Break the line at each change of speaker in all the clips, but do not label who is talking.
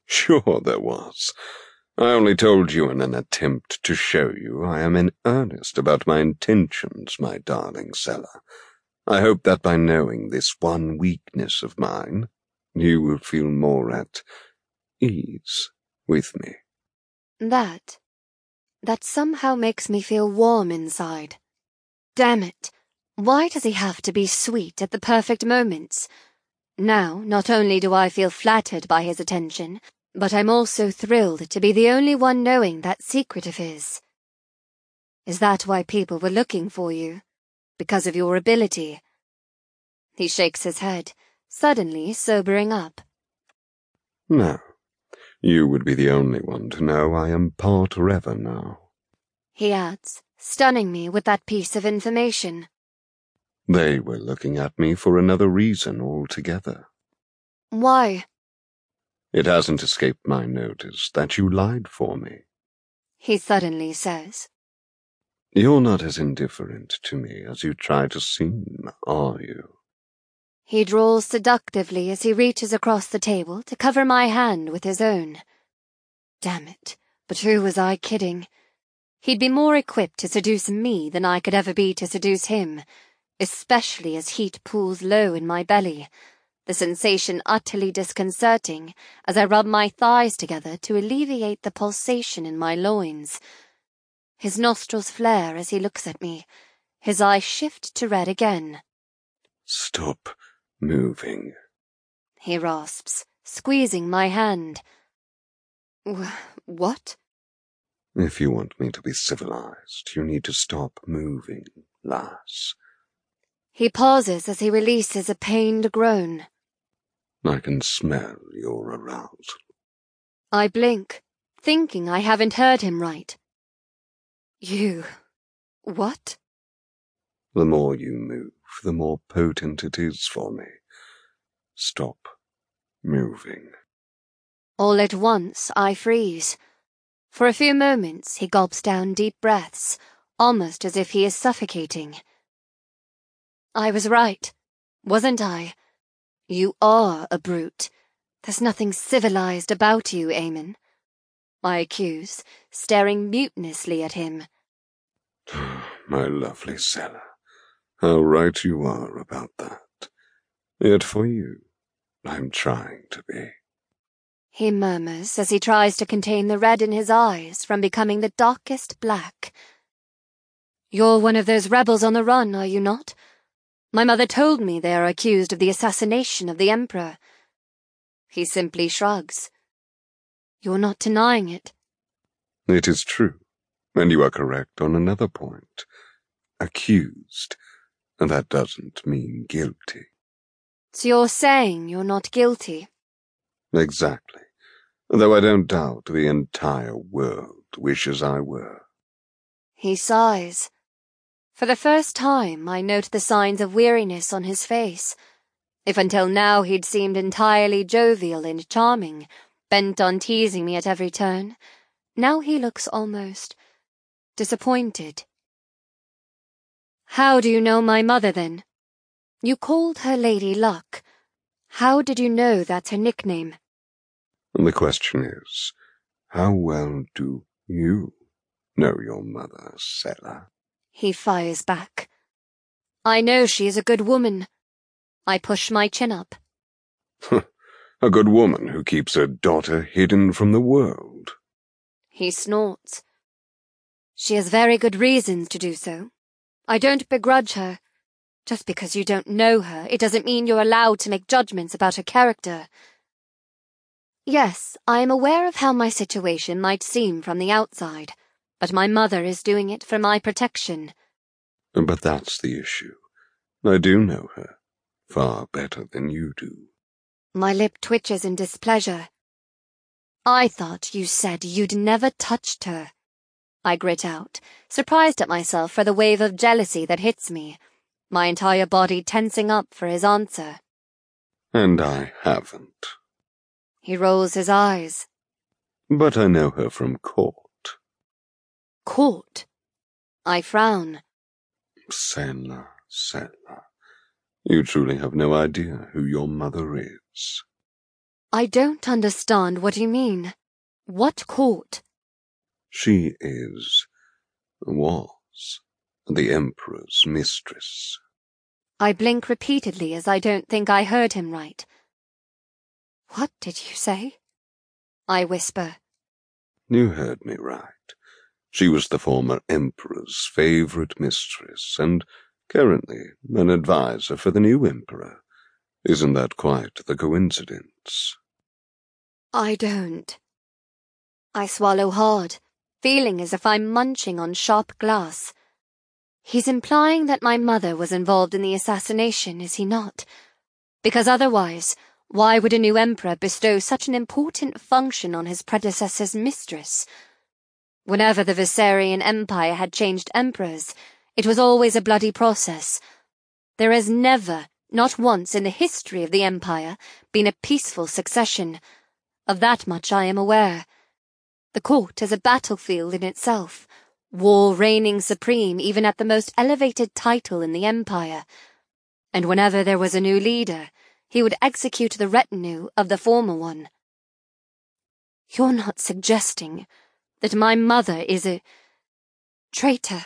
Sure there was. I only told you in an attempt to show you I am in earnest about my intentions, my darling Sella. I hope that by knowing this one weakness of mine, you will feel more at ease with me.
That somehow makes me feel warm inside. Damn it, why does he have to be sweet at the perfect moments? Now, not only do I feel flattered by his attention, but I'm also thrilled to be the only one knowing that secret of his. Is that why people were looking for you? Because of your ability? He shakes his head, suddenly sobering up.
No, you would be the only one to know I am part Revan now.
He adds, stunning me with that piece of information.
They were looking at me for another reason altogether.
Why?
It hasn't escaped my notice that you lied for me.
He suddenly says.
You're not as indifferent to me as you try to seem, are you?
He drawls seductively as he reaches across the table to cover my hand with his own. Damn it, but who was I kidding? He'd be more equipped to seduce me than I could ever be to seduce him, especially as heat pools low in my belly, the sensation utterly disconcerting as I rub my thighs together to alleviate the pulsation in my loins. His nostrils flare as he looks at me. His eyes shift to red again.
Stop moving,
he rasps, squeezing my hand. What?
If you want me to be civilized, you need to stop moving, lass.
He pauses as he releases a pained groan.
I can smell your arousal.
I blink, thinking I haven't heard him right. You... what?
The more you move, the more potent it is for me. Stop moving.
All at once, I freeze. For a few moments, he gulps down deep breaths, almost as if he is suffocating. I was right, wasn't I? You are a brute. There's nothing civilized about you, Aemon. I accuse, staring mutinously at him.
My lovely Sella, how right you are about that. Yet for you, I'm trying to be.
He murmurs as he tries to contain the red in his eyes from becoming the darkest black. You're one of those rebels on the run, are you not? My mother told me they are accused of the assassination of the Emperor. He simply shrugs. You're not denying it.
It is true, and you are correct on another point. Accused, and that doesn't mean guilty.
So you're saying you're not guilty?
Exactly, though I don't doubt the entire world wishes I were.
He sighs. For the first time, I note the signs of weariness on his face. If until now he'd seemed entirely jovial and charming, bent on teasing me at every turn, now he looks almost disappointed. How do you know my mother, then? You called her Lady Luck. How did you know that's her nickname?
The question is, how well do you know your mother, Sella?
He fires back. I know she is a good woman. I push my chin up.
A good woman who keeps her daughter hidden from the world.
He snorts. She has very good reasons to do so. I don't begrudge her. Just because you don't know her, it doesn't mean you're allowed to make judgments about her character. Yes, I am aware of how my situation might seem from the outside, but my mother is doing it for my protection.
But that's the issue. I do know her, far better than you do.
My lip twitches in displeasure. I thought you said you'd never touched her. I grit out, surprised at myself for the wave of jealousy that hits me, my entire body tensing up for his answer.
And I haven't.
He rolls his eyes.
But I know her from court.
Court? I frown.
Sella, you truly have no idea who your mother is.
I don't understand what you mean. What court?
She was the Emperor's mistress.
I blink repeatedly as I don't think I heard him right. What did you say? I whisper.
You heard me right. She was the former Emperor's favorite mistress, and currently an advisor for the new Emperor. Isn't that quite the coincidence?
I don't. I swallow hard, feeling as if I'm munching on sharp glass. He's implying that my mother was involved in the assassination, is he not? Because otherwise, why would a new emperor bestow such an important function on his predecessor's mistress? Whenever the Viserion Empire had changed emperors, it was always a bloody process. There has never, not once in the history of the empire, been a peaceful succession. Of that much I am aware. The court is a battlefield in itself, war reigning supreme even at the most elevated title in the empire. And whenever there was a new leader, he would execute the retinue of the former one. You're not suggesting that my mother is a traitor?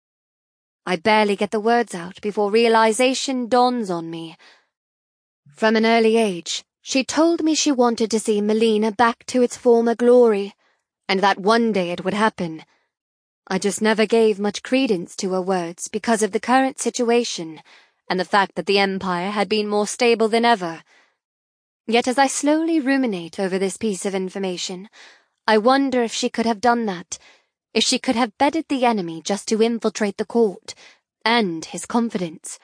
I barely get the words out before realization dawns on me. From an early age, she told me she wanted to see Melina back to its former glory, and that one day it would happen. I just never gave much credence to her words because of the current situation and the fact that the Empire had been more stable than ever. Yet as I slowly ruminate over this piece of information, I wonder if she could have done that, if she could have bedded the enemy just to infiltrate the court and his confidence.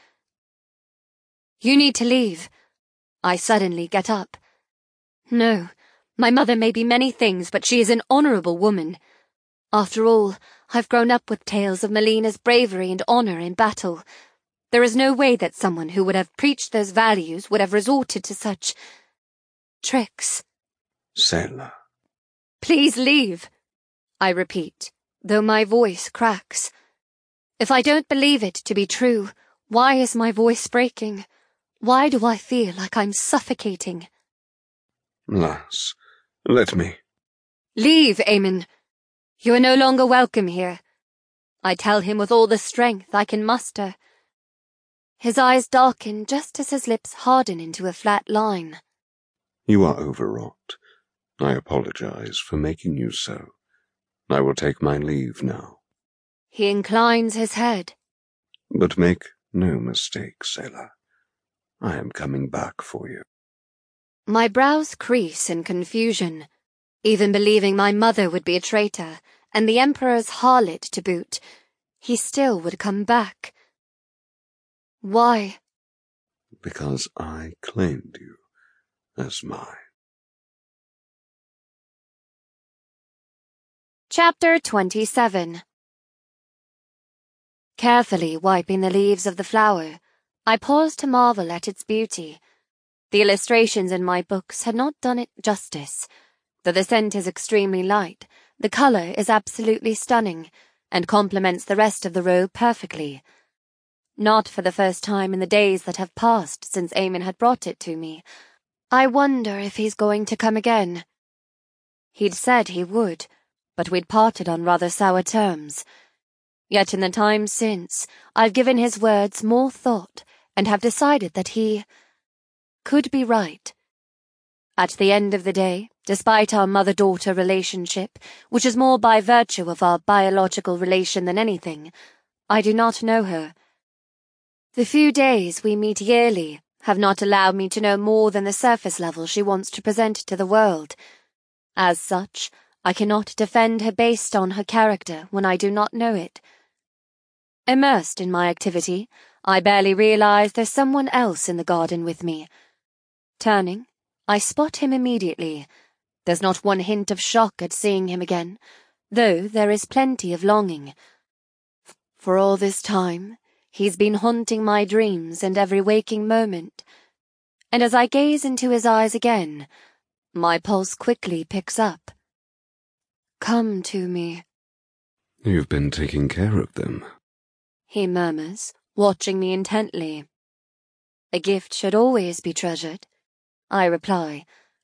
You need to leave. I suddenly get up. No, my mother may be many things, but she is an honourable woman. After all, I've grown up with tales of Melina's bravery and honour in battle. There is no way that someone who would have preached those values would have resorted to such tricks.
Selah.
Please leave, I repeat, though my voice cracks. If I don't believe it to be true, why is my voice breaking? Why do I feel like I'm suffocating?
Lass, let me.
Leave, Aemon. You are no longer welcome here. I tell him with all the strength I can muster. His eyes darken just as his lips harden into a flat line.
You are overwrought. I apologize for making you so. I will take my leave now.
He inclines his head.
But make no mistake, Selah. I am coming back for you.
My brows crease in confusion. Even believing my mother would be a traitor, and the Emperor's harlot to boot, he still would come back. Why?
Because I claimed you as mine.
Chapter 27. Carefully wiping the leaves of the flower, I paused to marvel at its beauty. The illustrations in my books had not done it justice. Though the scent is extremely light, the colour is absolutely stunning, and complements the rest of the robe perfectly. Not for the first time in the days that have passed since Aemon had brought it to me, I wonder if he's going to come again. He'd said he would, but we'd parted on rather sour terms. Yet in the time since, I've given his words more thought, and have decided that he could be right. At the end of the day, despite our mother-daughter relationship, which is more by virtue of our biological relation than anything, I do not know her. The few days we meet yearly have not allowed me to know more than the surface level she wants to present to the world. As such, I cannot defend her based on her character when I do not know it. Immersed in my activity, I barely realize there's someone else in the garden with me. Turning, I spot him immediately. There's not one hint of shock at seeing him again, though there is plenty of longing. For all this time, he's been haunting my dreams and every waking moment, and as I gaze into his eyes again, my pulse quickly picks up. Come to me.
You've been taking care of them,
He murmurs, watching me intently. A gift should always be treasured, I reply,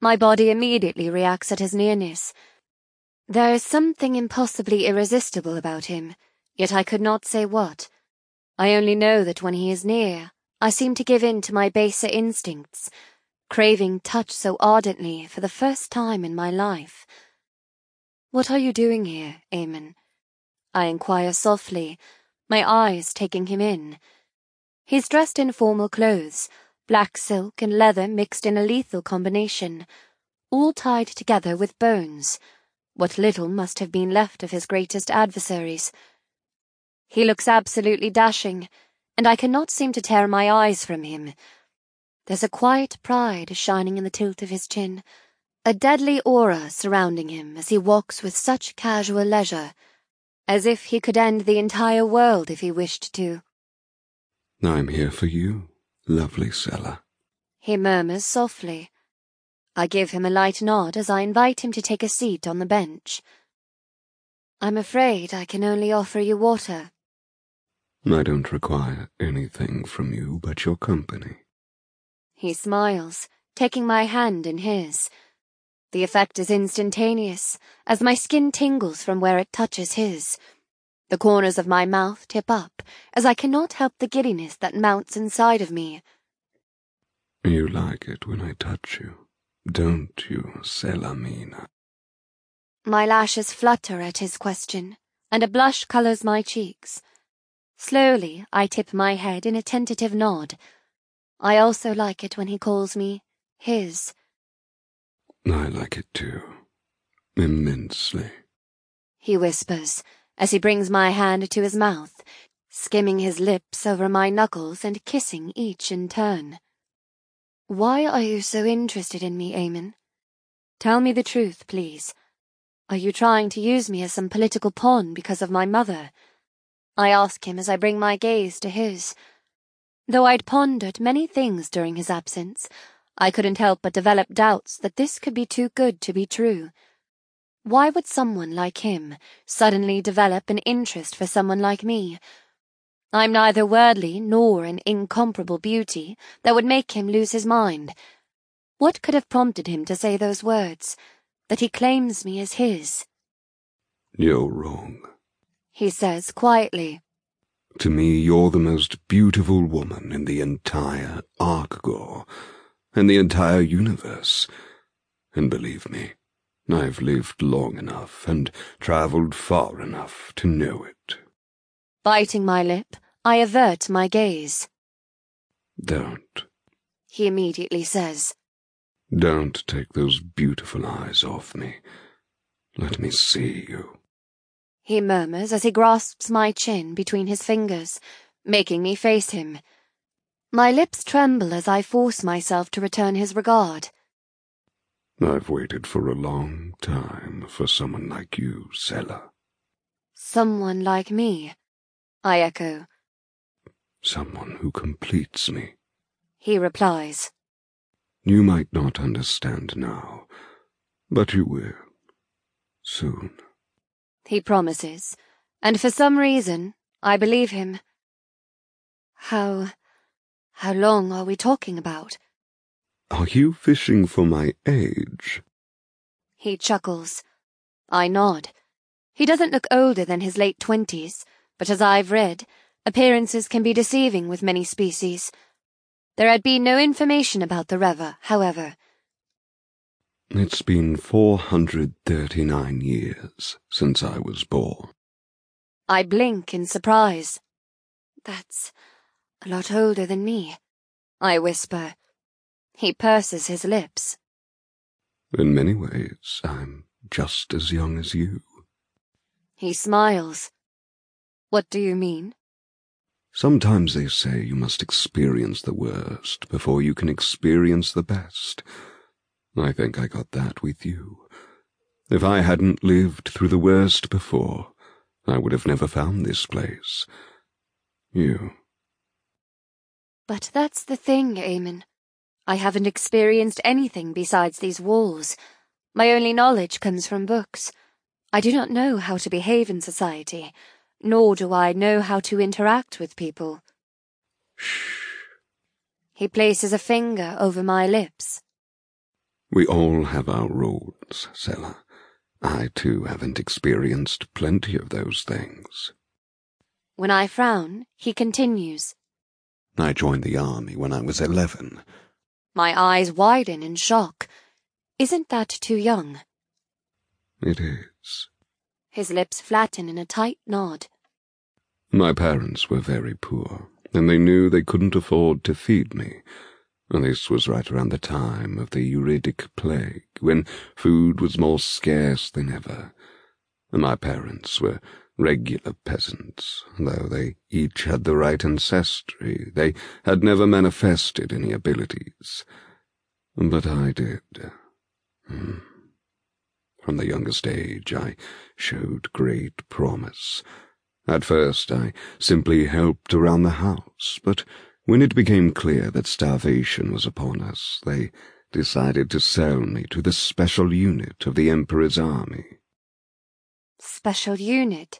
My body immediately reacts at his nearness. There is something impossibly irresistible about him, yet I could not say what. I only know that when he is near, I seem to give in to my baser instincts, craving touch so ardently for the first time in my life. "What are you doing here, Eamon?" I inquire softly, my eyes taking him in. He's dressed in formal clothes, black silk and leather mixed in a lethal combination, all tied together with bones, what little must have been left of his greatest adversaries. He looks absolutely dashing, and I cannot seem to tear my eyes from him. There's a quiet pride shining in the tilt of his chin, a deadly aura surrounding him as he walks with such casual leisure, as if he could end the entire world if he wished to.
"I'm here for you, lovely Sella,"
he murmurs softly. I give him a light nod as I invite him to take a seat on the bench. "I'm afraid I can only offer you water."
"I don't require anything from you but your company."
He smiles, taking my hand in his. The effect is instantaneous, as my skin tingles from where it touches his. The corners of my mouth tip up, as I cannot help the giddiness that mounts inside of me.
"You like it when I touch you, don't you, Selamina?"
My lashes flutter at his question, and a blush colours my cheeks. Slowly, I tip my head in a tentative nod. I also like it when he calls me his.
"I like it too, immensely,"
he whispers, as he brings my hand to his mouth, skimming his lips over my knuckles and kissing each in turn. "Why are you so interested in me, Eamon? Tell me the truth, please. Are you trying to use me as some political pawn because of my mother?" I ask him as I bring my gaze to his. Though I'd pondered many things during his absence, I couldn't help but develop doubts that this could be too good to be true. Why would someone like him suddenly develop an interest for someone like me? I'm neither worldly nor an incomparable beauty that would make him lose his mind. What could have prompted him to say those words, that he claims me as his?
"You're wrong,"
he says quietly.
"To me, you're the most beautiful woman in the entire Arcgor, and the entire universe. And believe me, I've lived long enough and travelled far enough to know it."
Biting my lip, I avert my gaze.
"Don't.
He immediately says.
Don't take those beautiful eyes off me. Let me see you."
He murmurs as he grasps my chin between his fingers, making me face him. My lips tremble as I force myself to return his regard.
"I've waited for a long time for someone like you, Sella."
"Someone like me," I echo.
"Someone who completes me,"
he replies.
"You might not understand now, but you will. Soon."
He promises, and for some reason, I believe him. How long are we talking about?"
"Are you fishing for my age?"
He chuckles. I nod. He doesn't look older than his late 20s, but as I've read, appearances can be deceiving with many species. There had been no information about the Rever, however.
"It's been 439 years since I was born."
I blink in surprise. "That's a lot older than me," I whisper. He purses his lips.
"In many ways, I'm just as young as you."
He smiles. "What do you mean?"
"Sometimes they say you must experience the worst before you can experience the best. I think I got that with you. If I hadn't lived through the worst before, I would have never found this place. You."
"But that's the thing, Eamon. I haven't experienced anything besides these walls. My only knowledge comes from books. I do not know how to behave in society, nor do I know how to interact with people."
"Shh."
He places a finger over my lips.
We all have our rules, Selah. I, too, haven't experienced plenty of those things.
When I frown, he continues.
I joined the army when I was 11.
My eyes widen in shock. Isn't that too young?
It is.
His lips flatten in a tight nod.
My parents were very poor, and they knew they couldn't afford to feed me. And this was right around the time of the Uridic Plague, when food was more scarce than ever. My parents were regular peasants, though they each had the right ancestry. They had never manifested any abilities. But I did. From the youngest age, I showed great promise. At first, I simply helped around the house, but when it became clear that starvation was upon us, they decided to sell me to the special unit of the Emperor's army.
Special unit?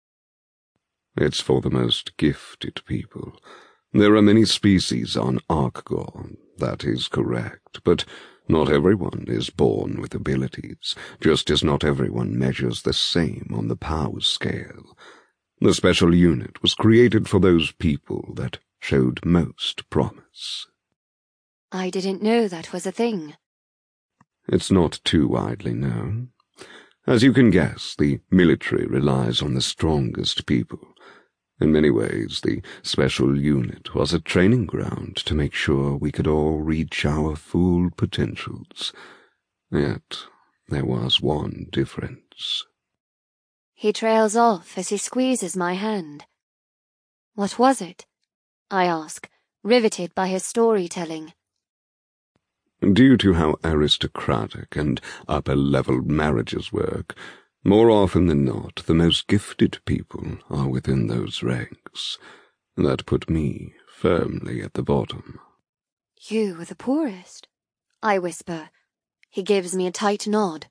It's for the most gifted people. There are many species on Arkgor, that is correct, but not everyone is born with abilities, just as not everyone measures the same on the power scale. The special unit was created for those people that showed most promise.
I didn't know that was a thing.
It's not too widely known. As you can guess, the military relies on the strongest people. In many ways, the special unit was a training ground to make sure we could all reach our full potentials. Yet, there was one difference.
He trails off as he squeezes my hand. What was it? I ask, riveted by his storytelling.
Due to how aristocratic and upper-level marriages work, more often than not, the most gifted people are within those ranks. That put me firmly at the bottom.
You were the poorest, I whisper. He gives me a tight nod.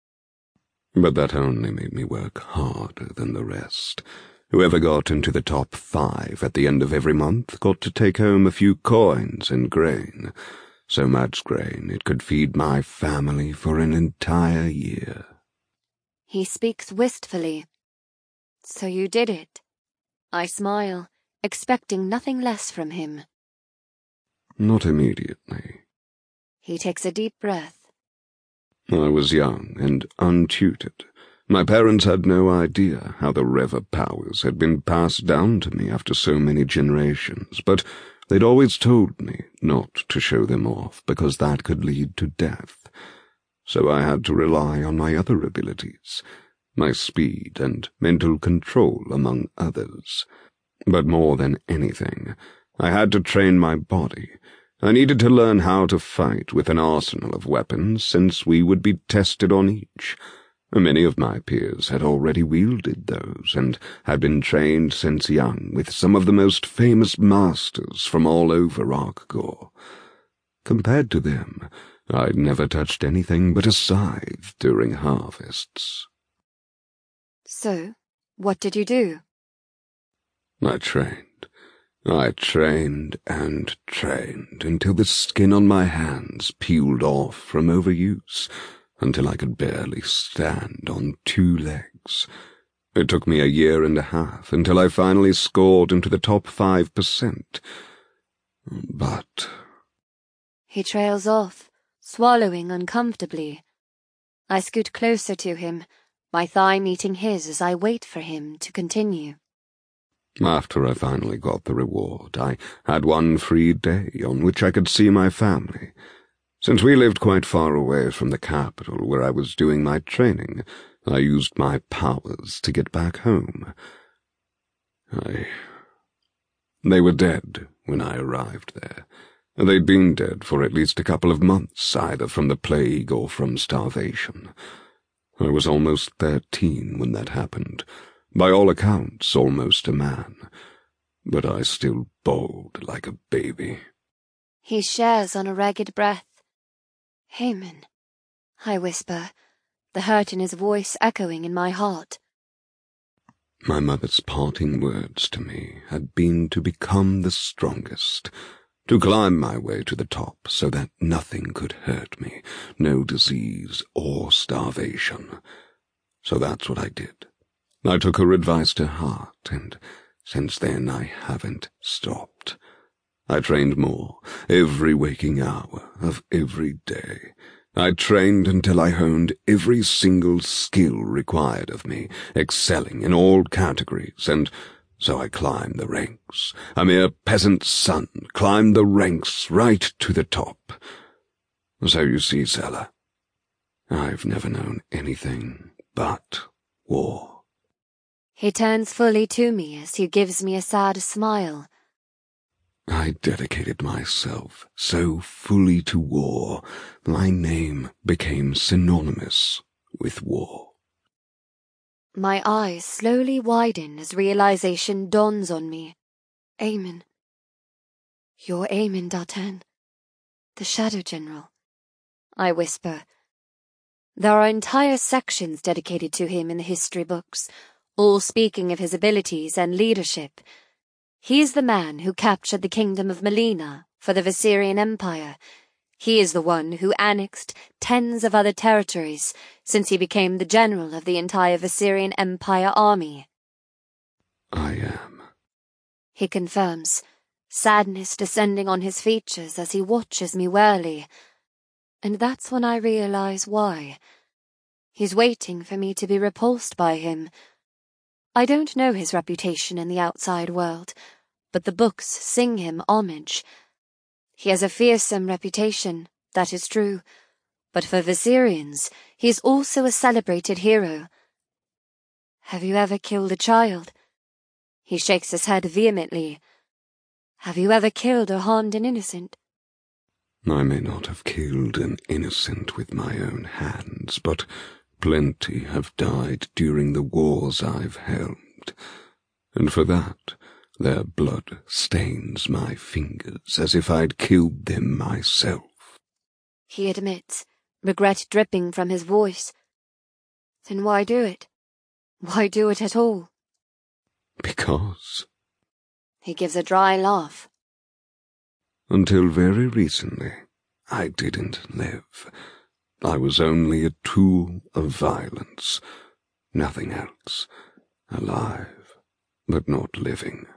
But that only made me work harder than the rest. Whoever got into the top 5 at the end of every month got to take home a few coins and grain. So much grain it could feed my family for an entire year.
He speaks wistfully. So you did it. I smile, expecting nothing less from him.
Not immediately.
He takes a deep breath.
I was young and untutored. My parents had no idea how the Reva powers had been passed down to me after so many generations, but they'd always told me not to show them off because that could lead to death. So I had to rely on my other abilities, my speed and mental control among others. But more than anything, I had to train my body. I needed to learn how to fight with an arsenal of weapons, since we would be tested on each. Many of my peers had already wielded those, and had been trained since young with some of the most famous masters from all over Arkgor. Compared to them, I'd never touched anything but a scythe during harvests.
So, what did you do?
I trained. I trained and trained until the skin on my hands peeled off from overuse, until I could barely stand on 2 legs. It took me a year and a half until I finally scored into the top 5%. But...
He trails off, swallowing uncomfortably. I scoot closer to him, my thigh meeting his as I wait for him to continue.
After I finally got the reward, I had one free day on which I could see my family. Since we lived quite far away from the capital where I was doing my training, I used my powers to get back home. They were dead when I arrived there. They'd been dead for at least a couple of months, either from the plague or from starvation. I was almost 13 when that happened. By all accounts, almost a man. But I still bawled like a baby.
He shares on a ragged breath. Haemon, I whisper, the hurt in his voice echoing in my heart.
My mother's parting words to me had been to become the strongest, to climb my way to the top so that nothing could hurt me, no disease or starvation. So that's what I did. I took her advice to heart, and since then I haven't stopped. I trained more, every waking hour of every day. I trained until I honed every single skill required of me, excelling in all categories, and so I climbed the ranks. A mere peasant son climbed the ranks right to the top. So you see, Seller, I've never known anything but war.
He turns fully to me as he gives me a sad smile.
I dedicated myself so fully to war, my name became synonymous with war.
My eyes slowly widen as realization dawns on me. Eamon. You're Eamon Dartan, the Shadow General, I whisper. There are entire sections dedicated to him in the history books, all speaking of his abilities and leadership. He is the man who captured the kingdom of Melina for the Viserion Empire. He is the one who annexed tens of other territories since he became the general of the entire Viserion Empire army.
I am,
he confirms, sadness descending on his features as he watches me warily. And that's when I realize why. He's waiting for me to be repulsed by him. I don't know his reputation in the outside world, but the books sing him homage. He has a fearsome reputation, that is true, but for Viserions, he is also a celebrated hero. Have you ever killed a child? He shakes his head vehemently. Have you ever killed or harmed an innocent?
I may not have killed an innocent with my own hands, but plenty have died during the wars I've helmed, and for that, their blood stains my fingers as if I'd killed them myself.
He admits, regret dripping from his voice. Then why do it? Why do it at all?
Because.
He gives a dry laugh.
Until very recently, I didn't live. I was only a tool of violence, nothing else, alive, but not living.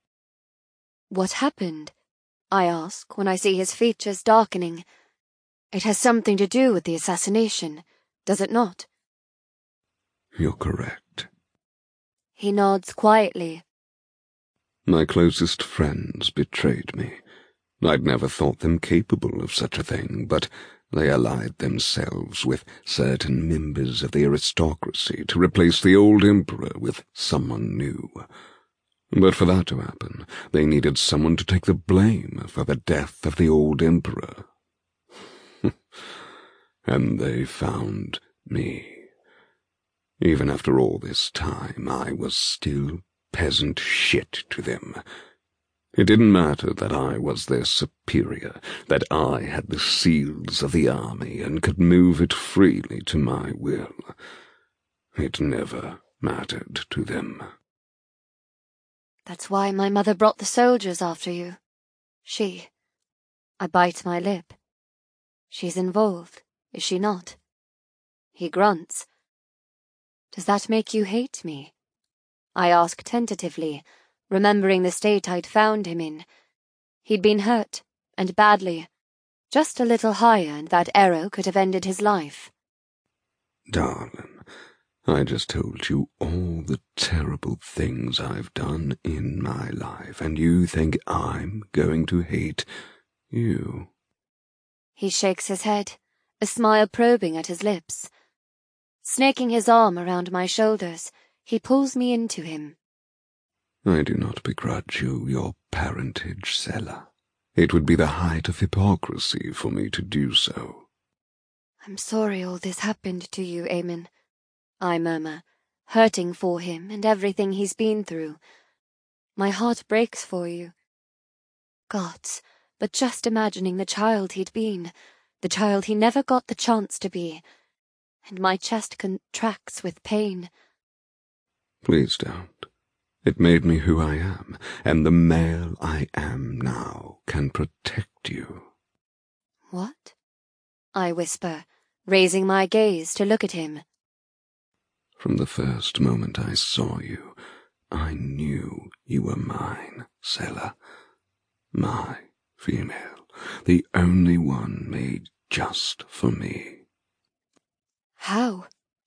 What happened? I ask when I see his features darkening. It has something to do with the assassination, does it not?
You're correct.
He nods quietly.
My closest friends betrayed me. I'd never thought them capable of such a thing, but they allied themselves with certain members of the aristocracy to replace the old emperor with someone new. But for that to happen, they needed someone to take the blame for the death of the old emperor. And they found me. Even after all this time, I was still peasant shit to them. It didn't matter that I was their superior, that I had the seals of the army and could move it freely to my will. It never mattered to them.
That's why my mother brought the soldiers after you. I bite my lip. She's involved, is she not? He grunts. Does that make you hate me? I ask tentatively, remembering the state I'd found him in. He'd been hurt, and badly. Just a little higher, and that arrow could have ended his life.
Darling, I just told you all the terrible things I've done in my life, and you think I'm going to hate you.
He shakes his head, a smile probing at his lips. Snaking his arm around my shoulders, he pulls me into him.
I do not begrudge you your parentage, Seller. It would be the height of hypocrisy for me to do so.
I'm sorry all this happened to you, Eamon, I murmur, hurting for him and everything he's been through. My heart breaks for you. Gods, but just imagining the child he'd been, the child he never got the chance to be, and my chest contracts with pain.
Please don't. It made me who I am, and the male I am now can protect you.
What? I whisper, raising my gaze to look at him.
From the first moment I saw you, I knew you were mine, Selah. My female, the only one made just for me.
How?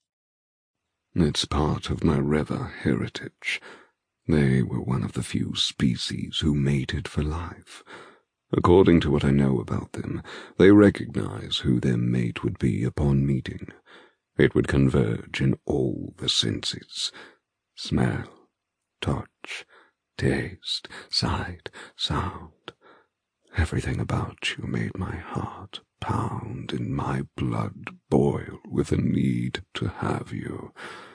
It's part of my Reva heritage. They were one of the few species who mated for life. According to what I know about them, they recognize who their mate would be upon meeting. It would converge in all the senses: smell, touch, taste, sight, sound. Everything about you made my heart pound and my blood boil with a need to have you.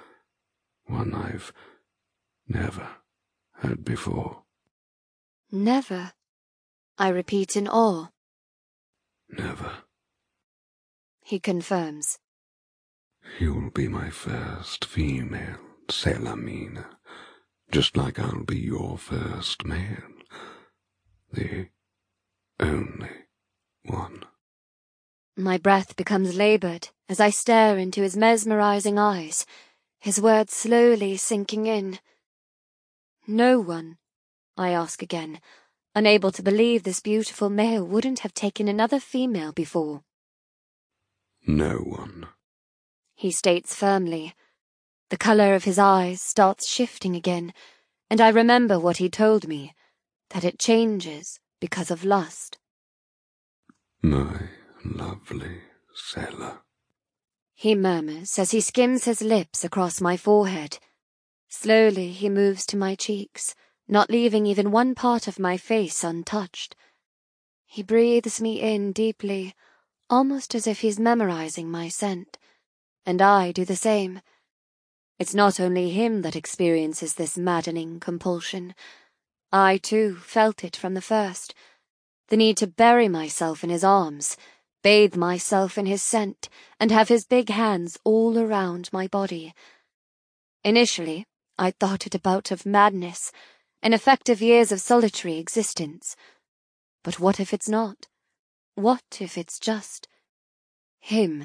One I've never had before.
Never, I repeat in awe.
Never.
He confirms.
You'll be my first female, Selamina, just like I'll be your first male. The only one.
My breath becomes laboured as I stare into his mesmerizing eyes, his words slowly sinking in. No one, I ask again, unable to believe this beautiful male wouldn't have taken another female before.
No one.
He states firmly. The colour of his eyes starts shifting again, and I remember what he told me, that it changes because of lust.
My lovely Selah.
He murmurs as he skims his lips across my forehead. Slowly he moves to my cheeks, not leaving even one part of my face untouched. He breathes me in deeply, almost as if he's memorizing my scent, and I do the same. It's not only him that experiences this maddening compulsion. I, too, felt it from the first. The need to bury myself in his arms, bathe myself in his scent, and have his big hands all around my body. Initially, I thought it a bout of madness, an effect of years of solitary existence. But what if it's not? What if it's just him?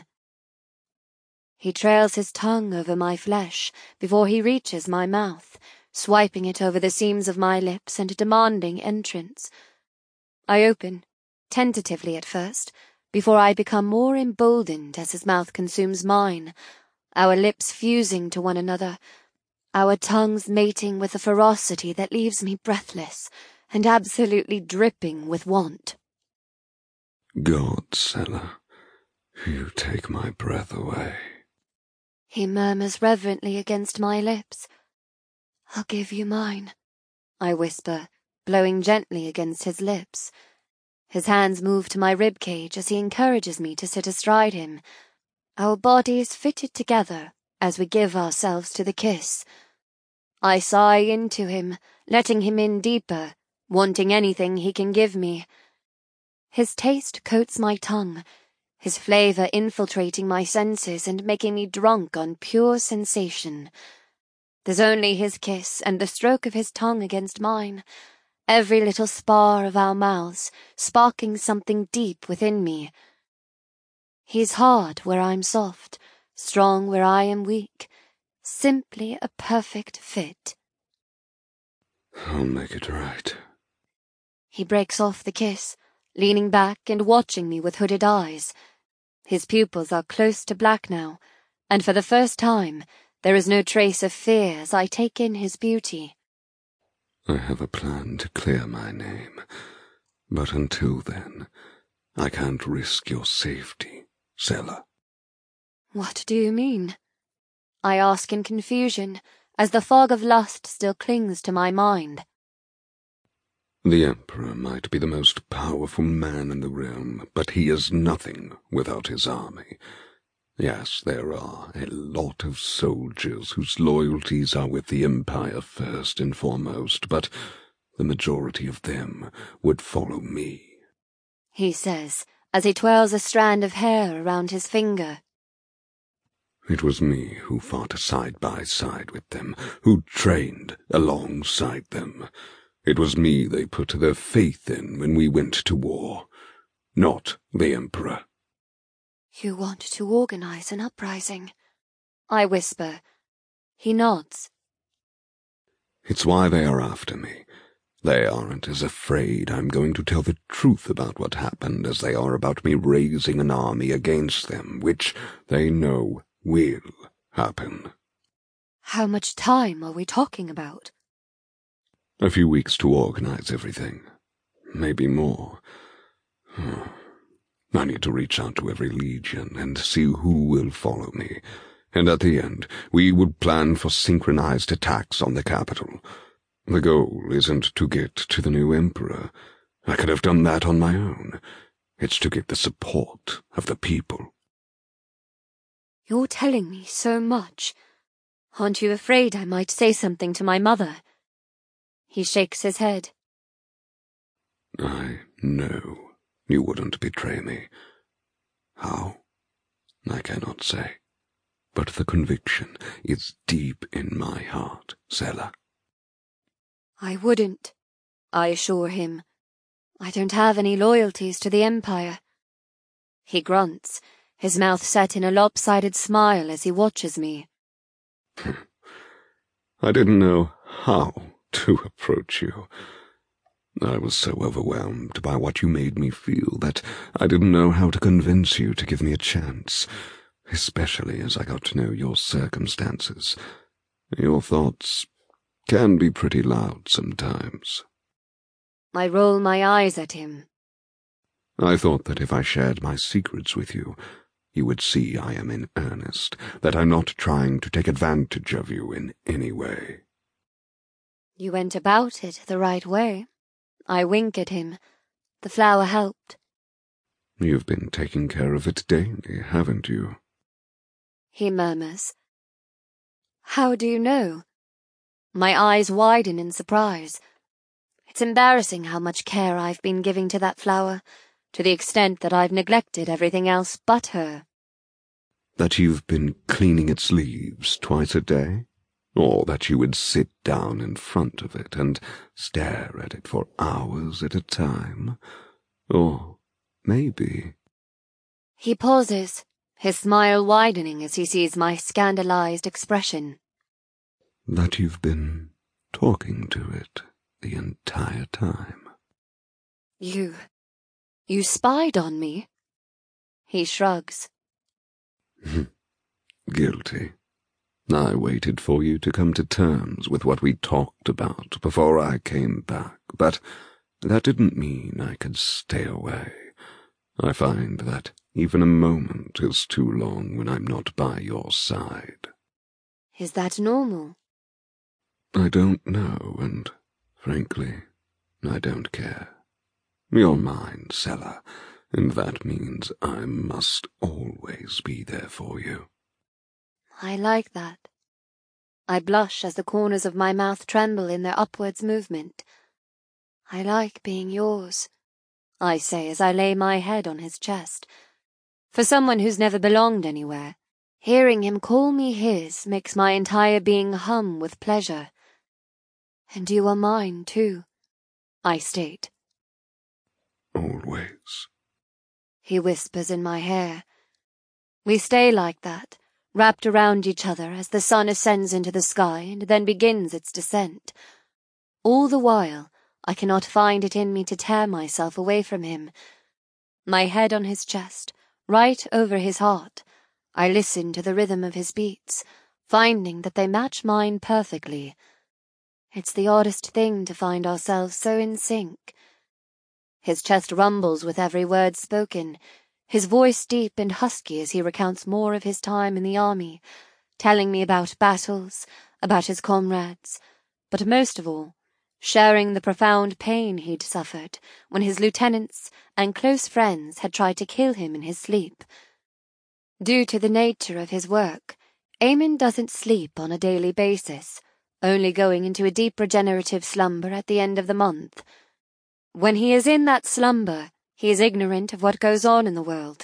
He trails his tongue over my flesh before he reaches my mouth, swiping it over the seams of my lips and demanding entrance. I open, tentatively at first, before I become more emboldened as his mouth consumes mine, our lips fusing to one another, our tongues mating with a ferocity that leaves me breathless and absolutely dripping with want.
God, Selah, you take my breath away.
He murmurs reverently against my lips. I'll give you mine, I whisper, blowing gently against his lips. His hands move to my rib cage as he encourages me to sit astride him. Our bodies fitted together as we give ourselves to the kiss. I sigh into him, letting him in deeper, wanting anything he can give me. His taste coats my tongue, his flavour infiltrating my senses and making me drunk on pure sensation. There's only his kiss and the stroke of his tongue against mine, every little spar of our mouths sparking something deep within me. He's hard where I'm soft, strong where I am weak, simply a perfect fit.
I'll make it right.
He breaks off the kiss, leaning back and watching me with hooded eyes. His pupils are close to black now, and for the first time there is no trace of fear as I take in his beauty.
I have a plan to clear my name, but until then, I can't risk your safety, Selah.
What do you mean? I ask in confusion, as the fog of lust still clings to my mind.
The Emperor might be the most powerful man in the realm, but he is nothing without his army. Yes, there are a lot of soldiers whose loyalties are with the Empire first and foremost, but the majority of them would follow me,
He says, as he twirls a strand of hair around his finger.
It was me who fought side by side with them, who trained alongside them. It was me they put their faith in when we went to war, not the Emperor.
You want to organize an uprising? I whisper. He nods.
It's why they are after me. They aren't as afraid I'm going to tell the truth about what happened as they are about me raising an army against them, which they know will happen.
How much time are we talking about?
A few weeks to organize everything. Maybe more. I need to reach out to every legion and see who will follow me. And at the end, we would plan for synchronized attacks on the capital. The goal isn't to get to the new Emperor. I could have done that on my own. It's to get the support of the people.
You're telling me so much. Aren't you afraid I might say something to my mother? He shakes his head.
I know you wouldn't betray me. How? I cannot say. But the conviction is deep in my heart, Selah.
I wouldn't, I assure him. I don't have any loyalties to the Empire. He grunts, his mouth set in a lopsided smile as he watches me.
I didn't know how to approach you. I was so overwhelmed by what you made me feel that I didn't know how to convince you to give me a chance, especially as I got to know your circumstances. Your thoughts can be pretty loud sometimes.
I roll my eyes at him.
I thought that if I shared my secrets with you, you would see I am in earnest, that I'm not trying to take advantage of you in any way.
You went about it the right way. I wink at him. The flower helped.
You've been taking care of it daily, haven't you?
He murmurs. How do you know? My eyes widen in surprise. It's embarrassing how much care I've been giving to that flower, to the extent that I've neglected everything else but her.
That you've been cleaning its leaves twice a day? Or that you would sit down in front of it and stare at it for hours at a time? Or maybe...
He pauses, his smile widening as he sees my scandalized expression.
That you've been talking to it the entire time.
You spied on me? He shrugs.
Guilty. I waited for you to come to terms with what we talked about before I came back, but that didn't mean I could stay away. I find that even a moment is too long when I'm not by your side.
Is that normal?
I don't know, and frankly, I don't care. You're mine, Selah, and that means I must always be there for you.
I like that. I blush as the corners of my mouth tremble in their upwards movement. I like being yours, I say as I lay my head on his chest. For someone who's never belonged anywhere, hearing him call me his makes my entire being hum with pleasure. And you are mine, too, I state.
Always.
He whispers in my hair. We stay like that, wrapped around each other as the sun ascends into the sky and then begins its descent. All the while, I cannot find it in me to tear myself away from him. My head on his chest, right over his heart, I listen to the rhythm of his beats, finding that they match mine perfectly. It's the oddest thing to find ourselves so in sync. His chest rumbles with every word spoken, his voice deep and husky as he recounts more of his time in the army, telling me about battles, about his comrades, but most of all, sharing the profound pain he'd suffered when his lieutenants and close friends had tried to kill him in his sleep. Due to the nature of his work, Eamon doesn't sleep on a daily basis, only going into a deep regenerative slumber at the end of the month. When he is in that slumber, he is ignorant of what goes on in the world,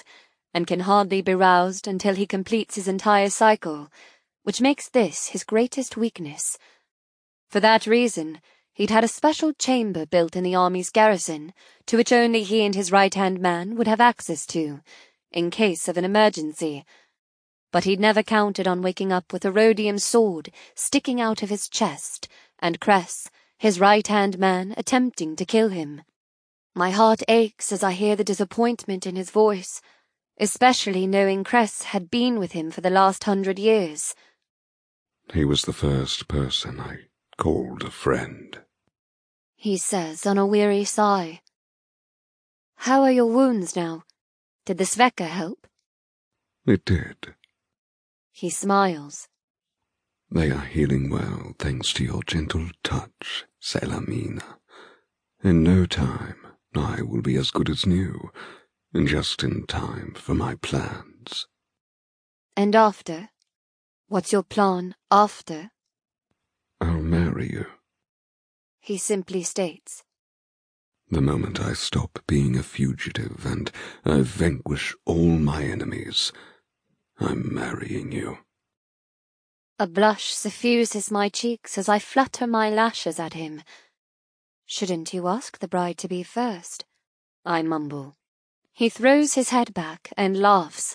and can hardly be roused until he completes his entire cycle, which makes this his greatest weakness. For that reason, he'd had a special chamber built in the army's garrison, to which only he and his right-hand man would have access to, in case of an emergency. But he'd never counted on waking up with a rhodium sword sticking out of his chest, and Cress, his right-hand man, attempting to kill him. My heart aches as I hear the disappointment in his voice, especially knowing Cress had been with him for the last 100 years.
He was the first person I called a friend,
he says on a weary sigh. How are your wounds now? Did the Sveka help?
It did.
He smiles.
They are healing well thanks to your gentle touch, Selamina. In no time, I will be as good as new, and just in time for my plans.
And after? What's your plan after?
I'll marry you.
He simply states.
The moment I stop being a fugitive and I vanquish all my enemies, I'm marrying you.
A blush suffuses my cheeks as I flutter my lashes at him. Shouldn't you ask the bride to be first? I mumble. He throws his head back and laughs.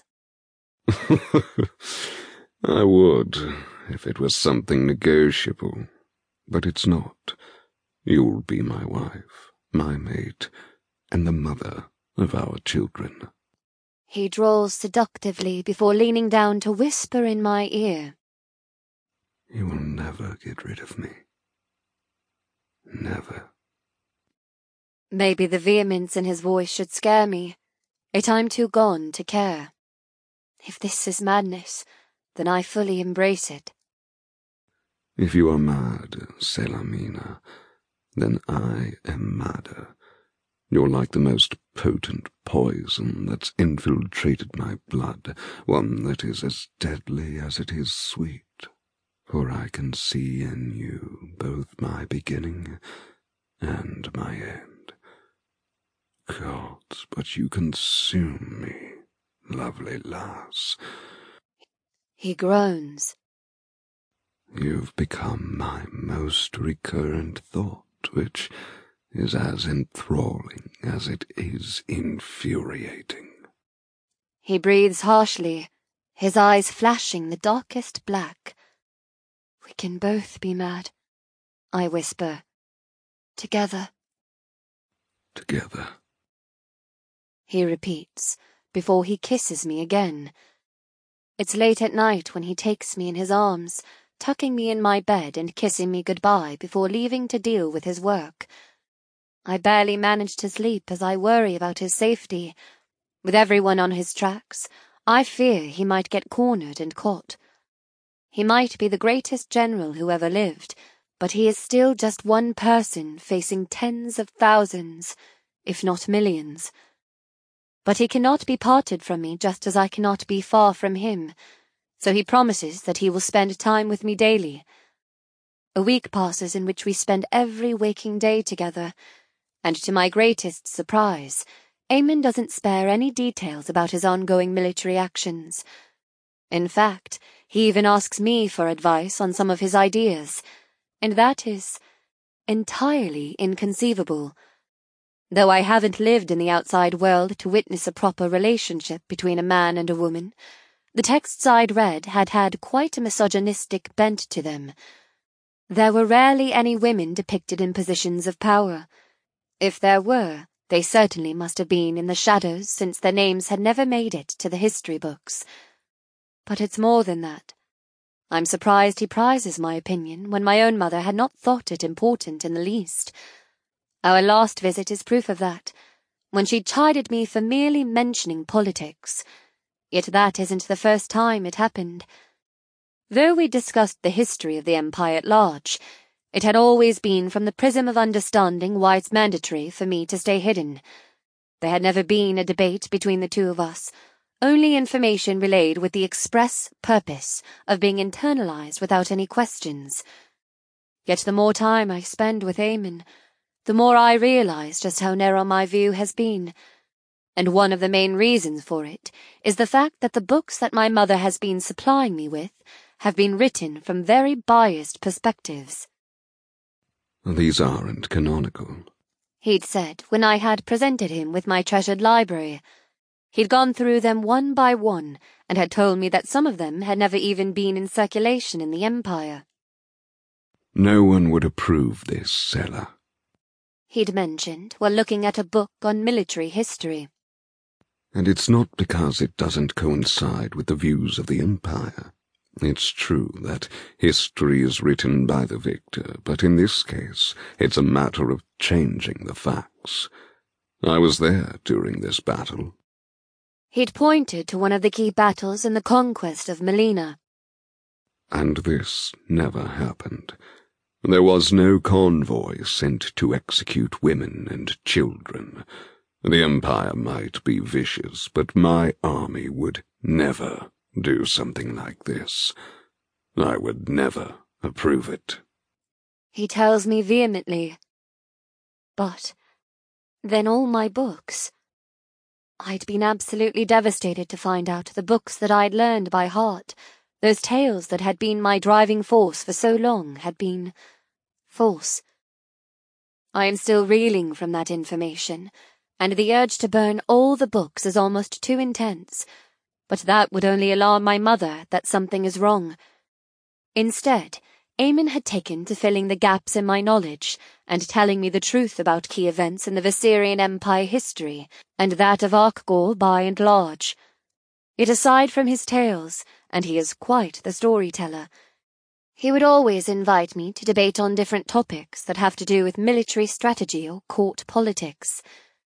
I would, if it was something negotiable, but it's not. You'll be my wife, my mate, and the mother of our children.
He drawls seductively before leaning down to whisper in my ear.
You will never get rid of me. Never.
Maybe the vehemence in his voice should scare me, yet I'm too gone to care. If this is madness, then I fully embrace it.
If you are mad, Selamina, then I am madder. You're like the most potent poison that's infiltrated my blood, one that is as deadly as it is sweet. For I can see in you both my beginning and my end. God, but you consume me, lovely lass.
He groans.
You've become my most recurrent thought, which is as enthralling as it is infuriating.
He breathes harshly, his eyes flashing the darkest black. We can both be mad, I whisper. Together.
Together.
He repeats, before he kisses me again. It's late at night when he takes me in his arms, tucking me in my bed and kissing me goodbye before leaving to deal with his work. I barely manage to sleep as I worry about his safety. With everyone on his tracks, I fear he might get cornered and caught. He might be the greatest general who ever lived, but he is still just one person facing tens of thousands, if not millions. But he cannot be parted from me just as I cannot be far from him, so he promises that he will spend time with me daily. A week passes in which we spend every waking day together, and to my greatest surprise, Eamon doesn't spare any details about his ongoing military actions. In fact, he even asks me for advice on some of his ideas, and that is entirely inconceivable. Though I haven't lived in the outside world to witness a proper relationship between a man and a woman, the texts I'd read had had quite a misogynistic bent to them. There were rarely any women depicted in positions of power. If there were, they certainly must have been in the shadows, since their names had never made it to the history books. But it's more than that. I'm surprised he prizes my opinion when my own mother had not thought it important in the least. Our last visit is proof of that, when she chided me for merely mentioning politics. Yet that isn't the first time it happened. Though we discussed the history of the Empire at large, it had always been from the prism of understanding why it's mandatory for me to stay hidden. There had never been a debate between the two of us, only information relayed with the express purpose of being internalized without any questions. Yet the more time I spend with Eamon, the more I realize just how narrow my view has been. and one of the main reasons for it is the fact that the books that my mother has been supplying me with have been written from very biased perspectives.
These aren't canonical,
he'd said when I had presented him with my treasured library. He'd gone through them one by one and had told me that some of them had never even been in circulation in the Empire.
No one would approve this, Selah,
he'd mentioned while looking at a book on military history.
And it's not because it doesn't coincide with the views of the Empire. It's true that history is written by the victor, but in this case, it's a matter of changing the facts. I was there during this battle.
He'd pointed to one of the key battles in the conquest of Melina.
And this never happened. There was no convoy sent to execute women and children. The Empire might be vicious, but my army would never do something like this. I would never approve it.
He tells me vehemently. But then all my books. I'd been absolutely devastated to find out the books that I'd learned by heart, those tales that had been my driving force for so long, had been false. I am still reeling from that information, and the urge to burn all the books is almost too intense, but that would only alarm my mother that something is wrong. Instead, Eamon had taken to filling the gaps in my knowledge and telling me the truth about key events in the Viserion Empire history and that of Arkgor by and large. Yet aside from his tales, and he is quite the storyteller, he would always invite me to debate on different topics that have to do with military strategy or court politics.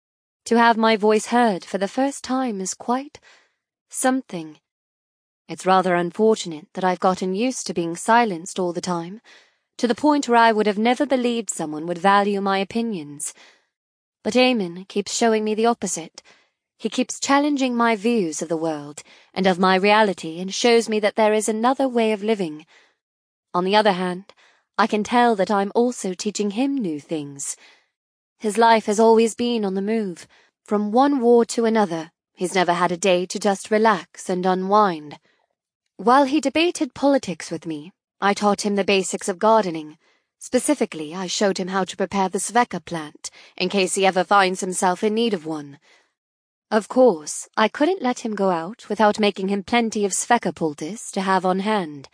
To have my voice heard for the first time is quite something. It's rather unfortunate that I've gotten used to being silenced all the time, to the point where I would have never believed someone would value my opinions. But Eamon keeps showing me the opposite. He keeps challenging my views of the world and of my reality and shows me that there is another way of living. On the other hand, I can tell that I'm also teaching him new things. His life has always been on the move. From one war to another, he's never had a day to just relax and unwind. While he debated politics with me, I taught him the basics of gardening. Specifically, I showed him how to prepare the Sveka plant, in case he ever finds himself in need of one. Of course, I couldn't let him go out without making him plenty of Sveka poultice to have on hand.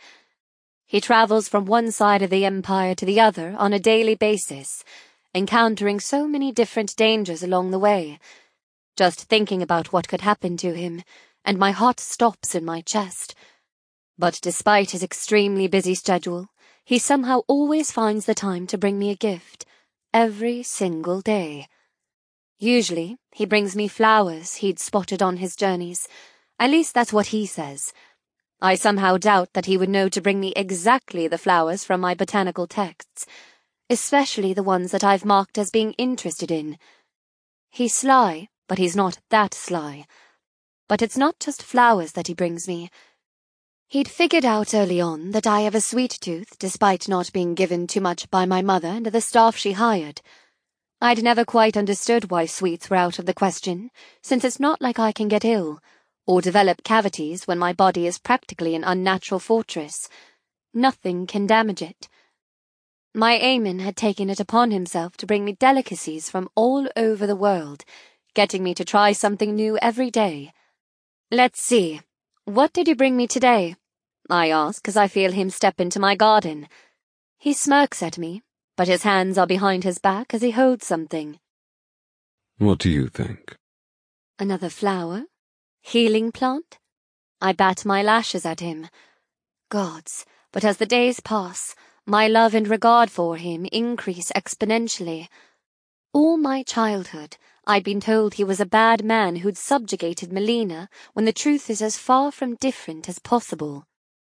He travels from one side of the Empire to the other on a daily basis, encountering so many different dangers along the way. Just thinking about what could happen to him, and my heart stops in my chest. But despite his extremely busy schedule, he somehow always finds the time to bring me a gift, every single day. Usually, he brings me flowers he'd spotted on his journeys. At least that's what he says. I somehow doubt that he would know to bring me exactly the flowers from my botanical texts, especially the ones that I've marked as being interested in. He's sly, but he's not that sly. But it's not just flowers that he brings me. He'd figured out early on that I have a sweet tooth despite not being given too much by my mother and the staff she hired. I'd never quite understood why sweets were out of the question, since it's not like I can get ill, or develop cavities when my body is practically an unnatural fortress. Nothing can damage it. My Eamon had taken it upon himself to bring me delicacies from all over the world, getting me to try something new every day. Let's see. What did you bring me today? I ask as I feel him step into my garden. He smirks at me, but his hands are behind his back as he holds something.
What do you think?
Another flower? Healing plant? I bat my lashes at him. Gods, but as the days pass, my love and regard for him increase exponentially. All my childhood, I'd been told he was a bad man who'd subjugated Melina, when the truth is as far from different as possible.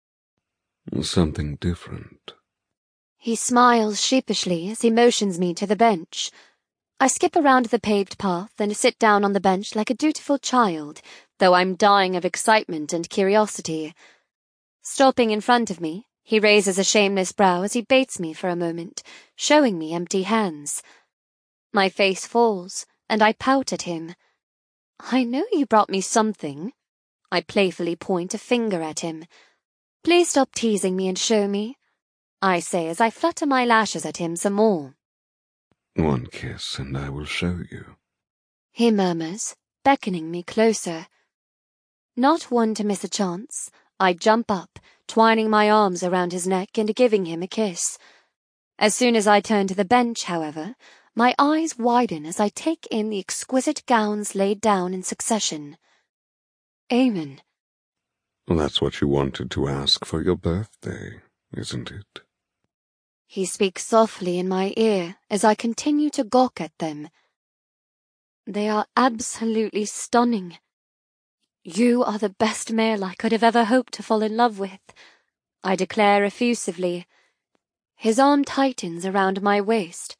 Something different.
He smiles sheepishly as he motions me to the bench. I skip around the paved path and sit down on the bench like a dutiful child, though I'm dying of excitement and curiosity. Stopping in front of me, he raises a shameless brow as he baits me for a moment, showing me empty hands. My face falls, and I pout at him. I know you brought me something. I playfully point a finger at him. Please stop teasing me and show me, I say as I flutter my lashes at him some more.
One kiss and I will show you,
he murmurs, beckoning me closer. Not one to miss a chance, I jump up, twining my arms around his neck and giving him a kiss. As soon as I turn to the bench, however, my eyes widen as I take in the exquisite gowns laid down in succession. Eamon.
That's what you wanted to ask for your birthday, isn't it?
He speaks softly in my ear as I continue to gawk at them. They are absolutely stunning. You are the best male I could have ever hoped to fall in love with, I declare effusively. His arm tightens around my waist.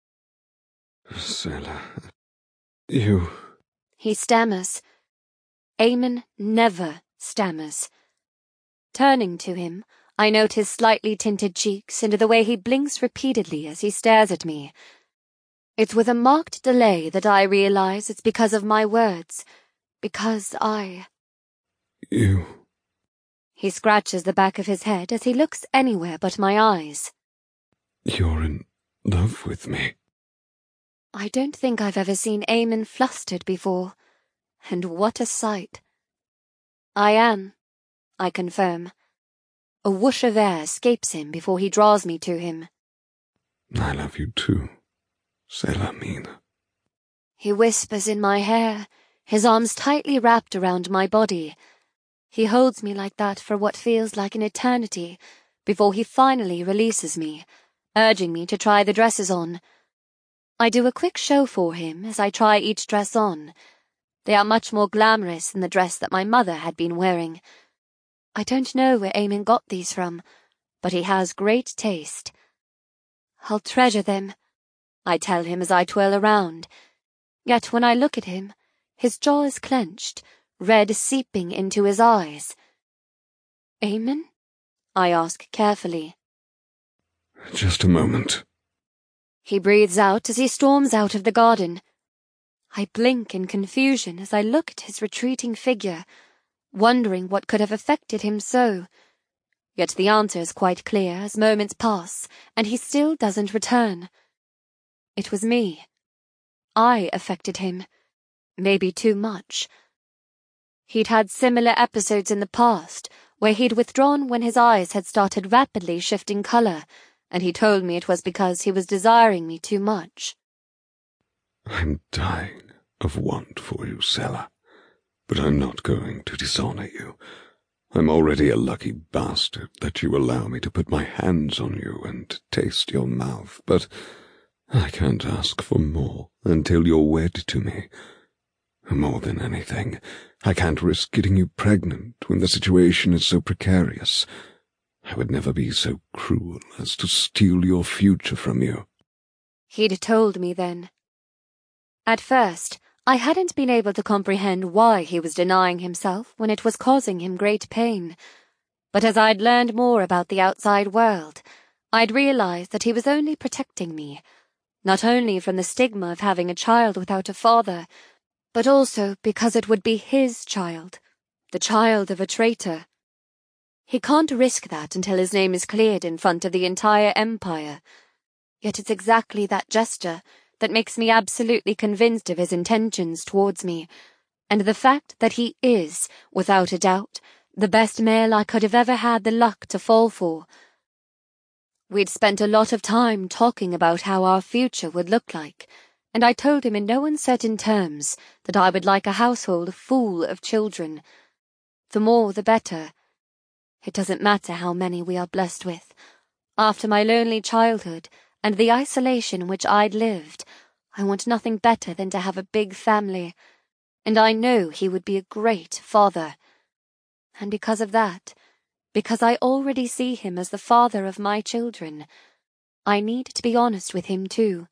Selah, you...
He stammers. Eamon never stammers. Turning to him, I note his slightly tinted cheeks and the way he blinks repeatedly as he stares at me. It's with a marked delay that I realize it's because of my words, because I...
You...
He scratches the back of his head as he looks anywhere but my eyes.
You're in love with me.
I don't think I've ever seen Eamon flustered before, and what a sight. I am, I confirm. A whoosh of air escapes him before he draws me to him.
I love you too, Selah Mina.
He whispers in my hair, his arms tightly wrapped around my body. He holds me like that for what feels like an eternity, before he finally releases me, urging me to try the dresses on. I do a quick show for him as I try each dress on. They are much more glamorous than the dress that my mother had been wearing. I don't know where Eamon got these from, but he has great taste. I'll treasure them, I tell him as I twirl around. Yet when I look at him, his jaw is clenched, red seeping into his eyes. Eamon? I ask carefully.
Just a moment.
He breathes out as he storms out of the garden. I blink in confusion as I look at his retreating figure, wondering what could have affected him so. Yet the answer is quite clear as moments pass, and he still doesn't return. It was me. I affected him. Maybe too much. He'd had similar episodes in the past, where he'd withdrawn when his eyes had started rapidly shifting colour, and he told me it was because he was desiring me too much.
I'm dying of want for you, Selah. But I'm not going to dishonor you. I'm already a lucky bastard that you allow me to put my hands on you and taste your mouth, but I can't ask for more until you're wed to me. More than anything, I can't risk getting you pregnant when the situation is so precarious. I would never be so cruel as to steal your future from you.
He'd told me then. At first, I hadn't been able to comprehend why he was denying himself when it was causing him great pain. But as I'd learned more about the outside world, I'd realized that he was only protecting me, not only from the stigma of having a child without a father, but also because it would be his child, the child of a traitor. He can't risk that until his name is cleared in front of the entire empire. Yet it's exactly that gesture that makes me absolutely convinced of his intentions towards me, and the fact that he is, without a doubt, the best male I could have ever had the luck to fall for. We'd spent a lot of time talking about how our future would look like, and I told him in no uncertain terms that I would like a household full of children. The more the better. It doesn't matter how many we are blessed with. After my lonely childhood, and the isolation in which I'd lived, I want nothing better than to have a big family, and I know he would be a great father. And because of that, because I already see him as the father of my children, I need to be honest with him too.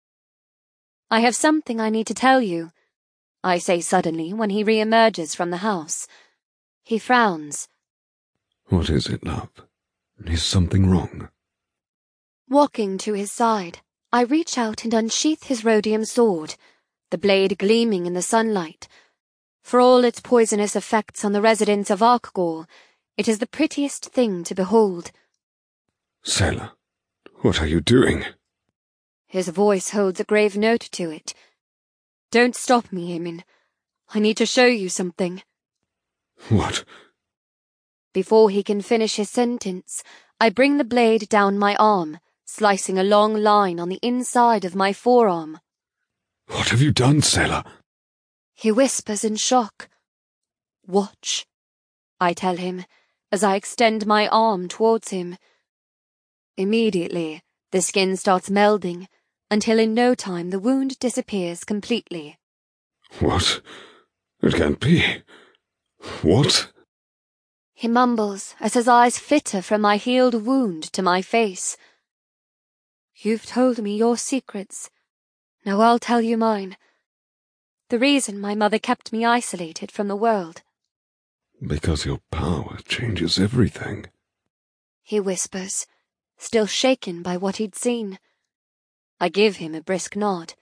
I have something I need to tell you, I say suddenly when he re-emerges from the house. He frowns.
What is it, love? Is something wrong?
Walking to his side, I reach out and unsheath his rhodium sword, the blade gleaming in the sunlight, For all its poisonous effects on the residents of Arkgol, it is the prettiest thing to behold.
Selah, what are you doing?
His voice holds a grave note to it. Don't stop me, Eamon. I need to show you something.
What?
Before he can finish his sentence, I bring the blade down my arm, slicing a long line on the inside of my forearm.
What have you done, Selah?
He whispers in shock. Watch, I tell him, as I extend my arm towards him. Immediately, the skin starts melding, until in no time the wound disappears completely.
What? It can't be. What?
He mumbles as his eyes flitter from my healed wound to my face. You've told me your secrets. Now I'll tell you mine. The reason my mother kept me isolated from the world.
Because your power changes everything.
He whispers, still shaken by what he'd seen. I give him a brisk nod.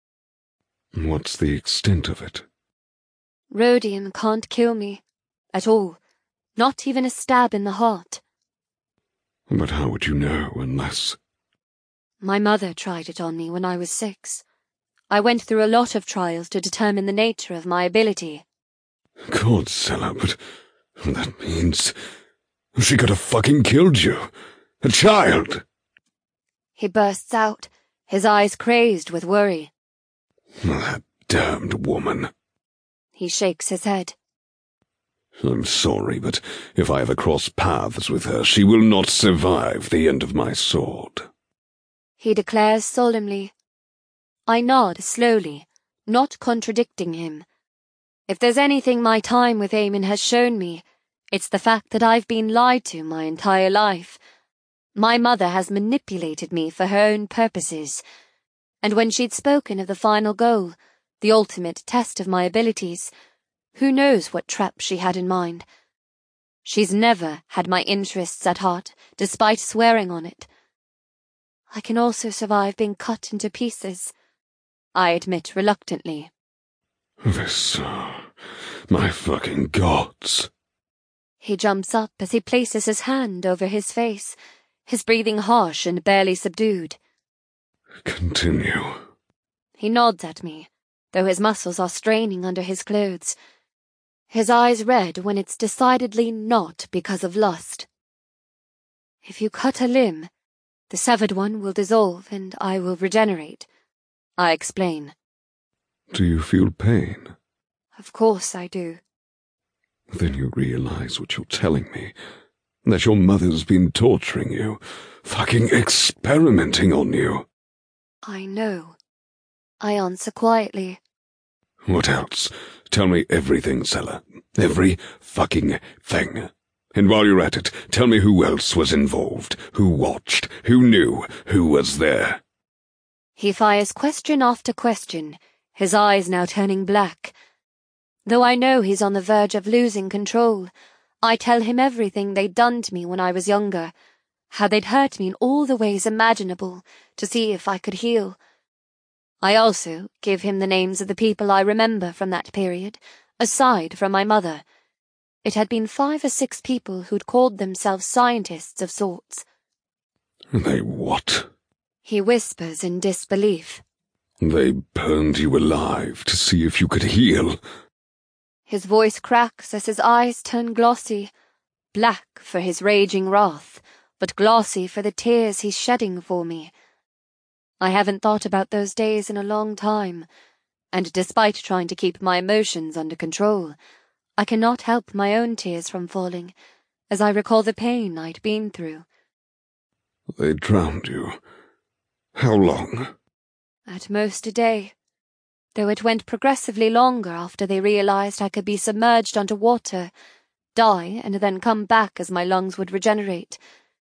What's the extent of it?
Rhodium can't kill me. At all. Not even a stab in the heart.
But how would you know unless...
My mother tried it on me when I was 6. I went through a lot of trials to determine the nature of my ability.
God, Selah, but that means she could have fucking killed you. A child.
He bursts out, his eyes crazed with worry.
That damned woman.
He shakes his head.
I'm sorry, but if I ever cross paths with her, she will not survive the end of my sword.
He declares solemnly. I nod slowly, not contradicting him. If there's anything my time with Eamon has shown me, it's the fact that I've been lied to my entire life. My mother has manipulated me for her own purposes, and when she'd spoken of the final goal, the ultimate test of my abilities, who knows what trap she had in mind. She's never had my interests at heart, despite swearing on it. I can also survive being cut into pieces, I admit reluctantly.
This, my fucking gods.
He jumps up as he places his hand over his face, his breathing harsh and barely subdued.
Continue.
He nods at me, though his muscles are straining under his clothes. His eyes red when it's decidedly not because of lust. If you cut a limb, the severed one will dissolve and I will regenerate, I explain.
Do you feel pain?
Of course I do.
Then you realize what you're telling me. That your mother's been torturing you, fucking experimenting on you.
I know. I answer quietly.
What else? Tell me everything, Selah. Every fucking thing. And while you're at it, tell me who else was involved, who watched, who knew, who was there.
He fires question after question, his eyes now turning black. Though I know he's on the verge of losing control, I tell him everything they'd done to me when I was younger, how they'd hurt me in all the ways imaginable to see if I could heal. I also give him the names of the people I remember from that period, aside from my mother. It had been 5 or 6 people who'd called themselves scientists of sorts.
They what?
He whispers in disbelief.
They burned you alive to see if you could heal.
His voice cracks as his eyes turn glossy, black for his raging wrath, but glossy for the tears he's shedding for me. I haven't thought about those days in a long time, and despite trying to keep my emotions under control, I cannot help my own tears from falling, as I recall the pain I'd been through.
They drowned you. How long?
At most a day, though it went progressively longer after they realized I could be submerged under water, die, and then come back as my lungs would regenerate.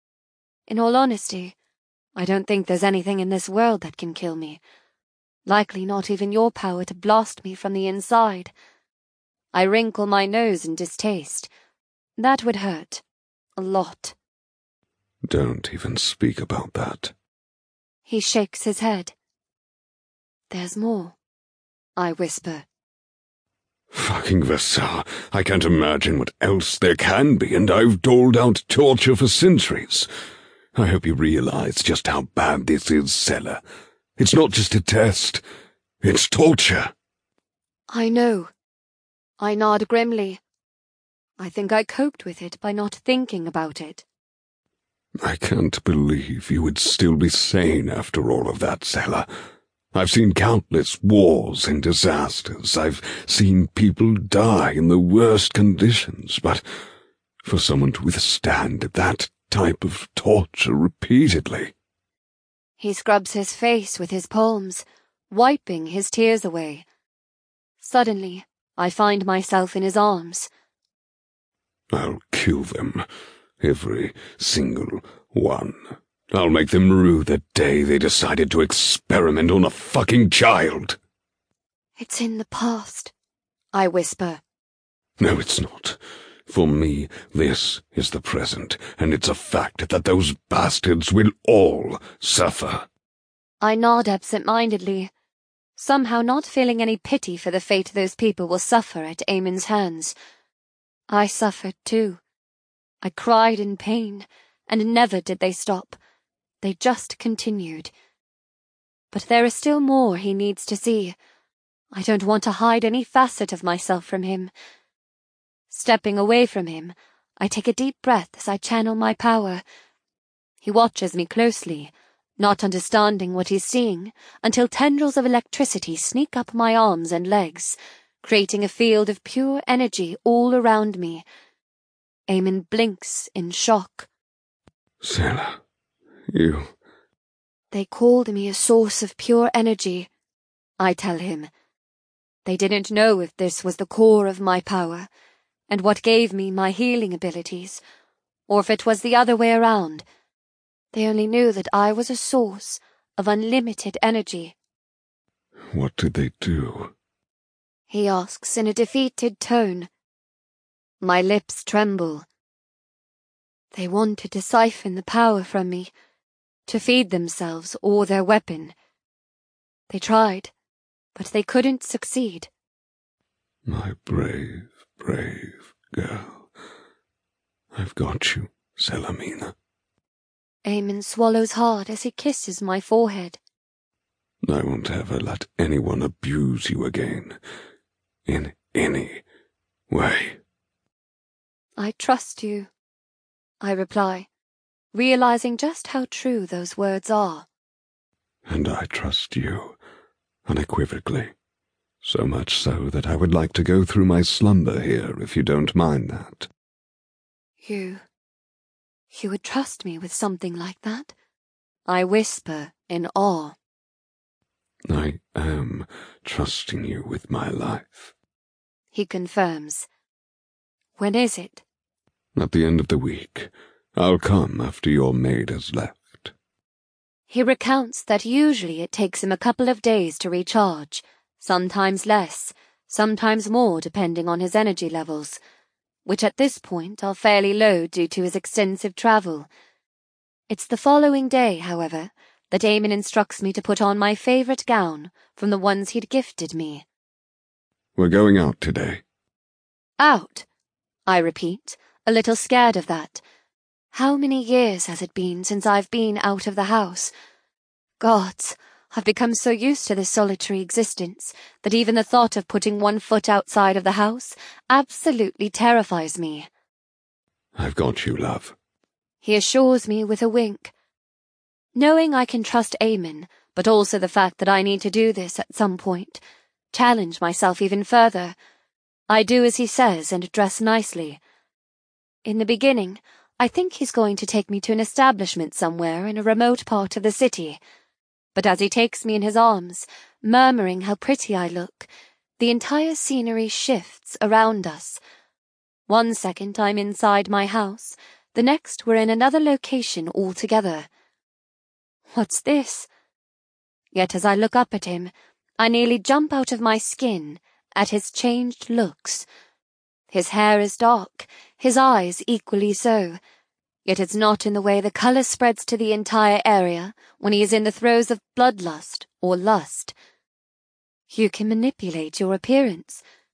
In all honesty, I don't think there's anything in this world that can kill me. Likely not even your power to blast me from the inside. I wrinkle my nose in distaste. That would hurt. A lot.
Don't even speak about that.
He shakes his head. There's more, I whisper.
Fucking Vassar, I can't imagine what else there can be, and I've doled out torture for centuries. I hope you realize just how bad this is, Seller. It's not just a test. It's torture.
I know. I nod grimly. I think I coped with it by not thinking about it.
I can't believe you would still be sane after all of that, Seller. I've seen countless wars and disasters. I've seen people die in the worst conditions, but for someone to withstand that type of torture repeatedly...
He scrubs his face with his palms, wiping his tears away. Suddenly, I find myself in his arms.
I'll kill them. Every single one. I'll make them rue the day they decided to experiment on a fucking child.
It's in the past, I whisper.
No, it's not. For me, this is the present, and it's a fact that those bastards will all suffer.
I nod absent-mindedly, somehow not feeling any pity for the fate those people will suffer at Eamon's hands. I suffered too. I cried in pain, and never did they stop. They just continued. But there is still more he needs to see. I don't want to hide any facet of myself from him. Stepping away from him, I take a deep breath as I channel my power. He watches me closely, not understanding what he's seeing, until tendrils of electricity sneak up my arms and legs, creating a field of pure energy all around me. Eamon blinks in shock.
Seller, you...
They called me a source of pure energy, I tell him. They didn't know if this was the core of my power, and what gave me my healing abilities, or if it was the other way around. They only knew that I was a source of unlimited energy.
What did they do?
He asks in a defeated tone. My lips tremble. They wanted to siphon the power from me, to feed themselves or their weapon. They tried, but they couldn't succeed.
My brave, brave girl. I've got you, Selamina.
Eamon swallows hard as he kisses my forehead.
I won't ever let anyone abuse you again, in any way.
I trust you, I reply, realizing just how true those words are.
And I trust you, unequivocally. So much so that I would like to go through my slumber here, if you don't mind that.
You would trust me with something like that? I whisper in awe.
I am trusting you with my life.
He confirms. When is it?
At the end of the week. I'll come after your maid has left.
He recounts that usually it takes him a couple of days to recharge, sometimes less, sometimes more depending on his energy levels, which at this point are fairly low due to his extensive travel. It's the following day, however, that Eamon instructs me to put on my favourite gown from the ones he'd gifted me.
We're going out today.
Out, I repeat, a little scared of that. How many years has it been since I've been out of the house? Gods, I've become so used to this solitary existence that even the thought of putting one foot outside of the house absolutely terrifies me.
I've got you, love.
He assures me with a wink. Knowing I can trust Eamon, but also the fact that I need to do this at some point, challenge myself even further, I do as he says and dress nicely. In the beginning, I think he's going to take me to an establishment somewhere in a remote part of the city. But as he takes me in his arms, murmuring how pretty I look, the entire scenery shifts around us. One second I'm inside my house, the next we're in another location altogether. What's this? Yet as I look up at him, I nearly jump out of my skin at his changed looks. His hair is dark, his eyes equally so, yet it's not in the way the colour spreads to the entire area when he is in the throes of bloodlust or lust. You can manipulate your appearance.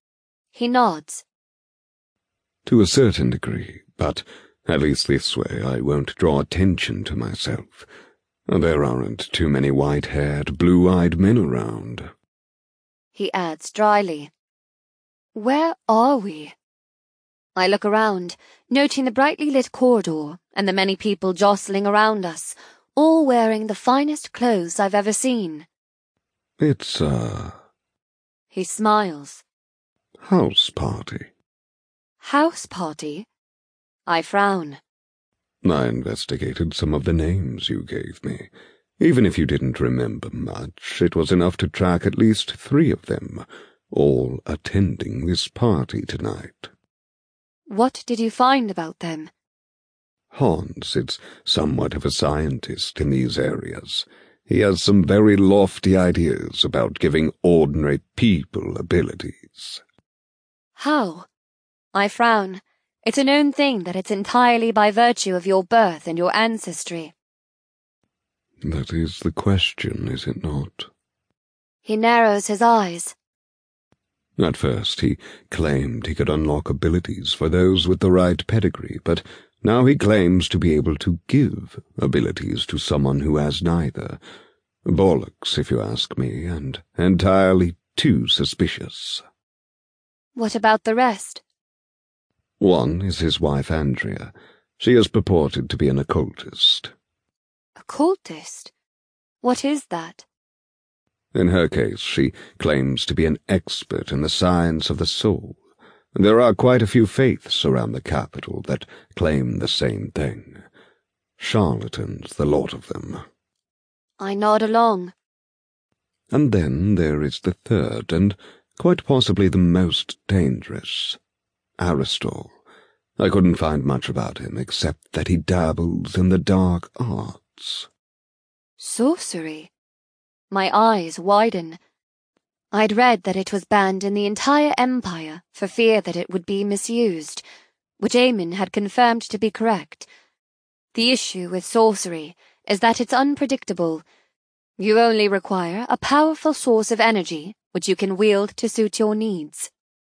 He nods.
To a certain degree, but at least this way I won't draw attention to myself. There aren't too many white-haired, blue-eyed men around.
He adds dryly. Where are we? I look around, noting the brightly lit corridor and the many people jostling around us, all wearing the finest clothes I've ever seen.
It's
He smiles.
house party.
House party? I frown.
I investigated some of the names you gave me. Even if you didn't remember much, it was enough to track at least 3 of them, all attending this party tonight.
What did you find about them?
Hans is somewhat of a scientist in these areas. He has some very lofty ideas about giving ordinary people abilities.
How? I frown. It's a known thing that it's entirely by virtue of your birth and your ancestry.
That is the question, is it not?
He narrows his eyes.
At first he claimed he could unlock abilities for those with the right pedigree, but now he claims to be able to give abilities to someone who has neither. Bollocks, if you ask me, and entirely too suspicious.
What about the rest?
One is his wife Andrea. She is purported to be an occultist.
Occultist? What is that?
In her case, she claims to be an expert in the science of the soul. There are quite a few faiths around the capital that claim the same thing. Charlatans, the lot of them.
I nod along.
And then there is the third, and quite possibly the most dangerous. Aristotle. I couldn't find much about him except that he dabbles in the dark arts.
Sorcery? My eyes widen. I'd read that it was banned in the entire empire for fear that it would be misused, which Eamon had confirmed to be correct. The issue with sorcery is that it's unpredictable. You only require a powerful source of energy which you can wield to suit your needs.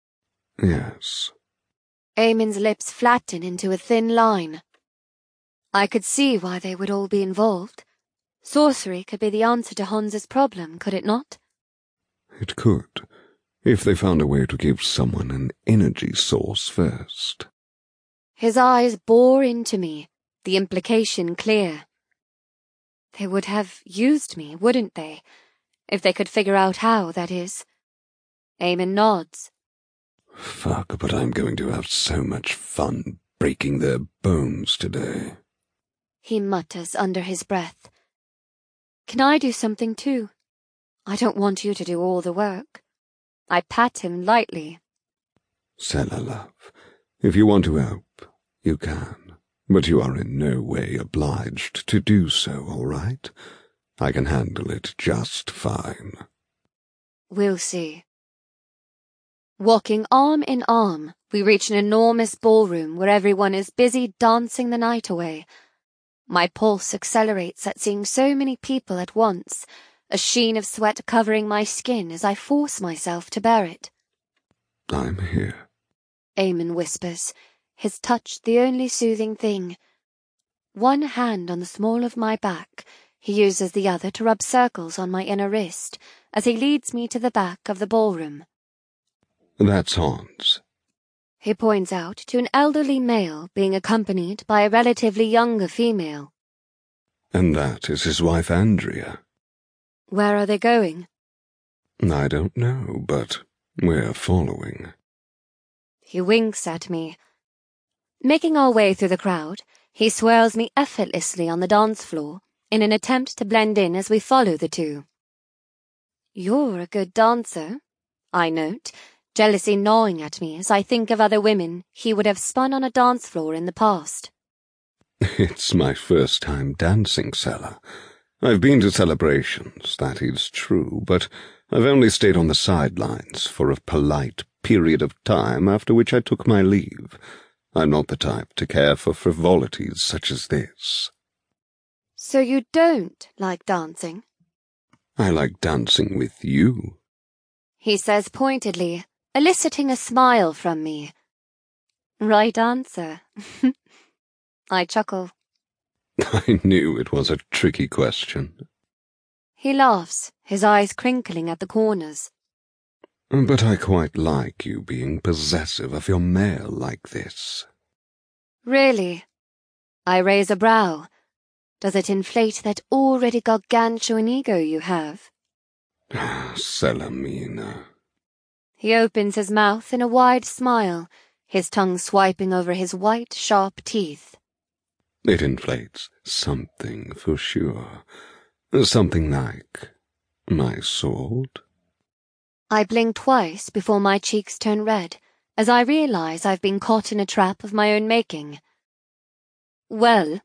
Yes.
Eamon's lips flatten into a thin line. I could see why they would all be involved. Sorcery could be the answer to Hans's problem, could it not?
It could, if they found a way to give someone an energy source first.
His eyes bore into me, the implication clear. They would have used me, wouldn't they? If they could figure out how, that is. Eamon nods.
Fuck, but I'm going to have so much fun breaking their bones today.
He mutters under his breath. Can I do something too? I don't want you to do all the work. I pat him lightly.
Sella, love, if you want to help, you can, but you are in no way obliged to do so, all right? I can handle it just fine.
We'll see. Walking arm in arm, we reach an enormous ballroom where everyone is busy dancing the night away. My pulse accelerates at seeing so many people at once, a sheen of sweat covering my skin as I force myself to bear it.
I'm here,
Eamon whispers, his touch the only soothing thing. One hand on the small of my back, he uses the other to rub circles on my inner wrist as he leads me to the back of the ballroom.
That's Hans.
He points out to an elderly male being accompanied by a relatively younger female.
And that is his wife Andrea.
Where are they going?
I don't know, but we're following.
He winks at me. Making our way through the crowd, he swirls me effortlessly on the dance floor in an attempt to blend in as we follow the two. You're a good dancer, I note, jealousy gnawing at me as I think of other women he would have spun on a dance floor in the past.
It's my first time dancing, Sella. I've been to celebrations, that is true, but I've only stayed on the sidelines for a polite period of time, after which I took my leave. I'm not the type to care for frivolities such as this.
So you don't like dancing?
I like dancing with you.
He says pointedly, eliciting a smile from me. Right answer. I chuckle.
I knew it was a tricky question.
He laughs, his eyes crinkling at the corners.
But I quite like you being possessive of your male like this.
Really? I raise a brow. Does it inflate that already gargantuan ego you have?
Salamina.
He opens his mouth in a wide smile, his tongue swiping over his white, sharp teeth.
It inflates something for sure. Something like my sword.
I blink twice before my cheeks turn red, as I realize I've been caught in a trap of my own making. Well,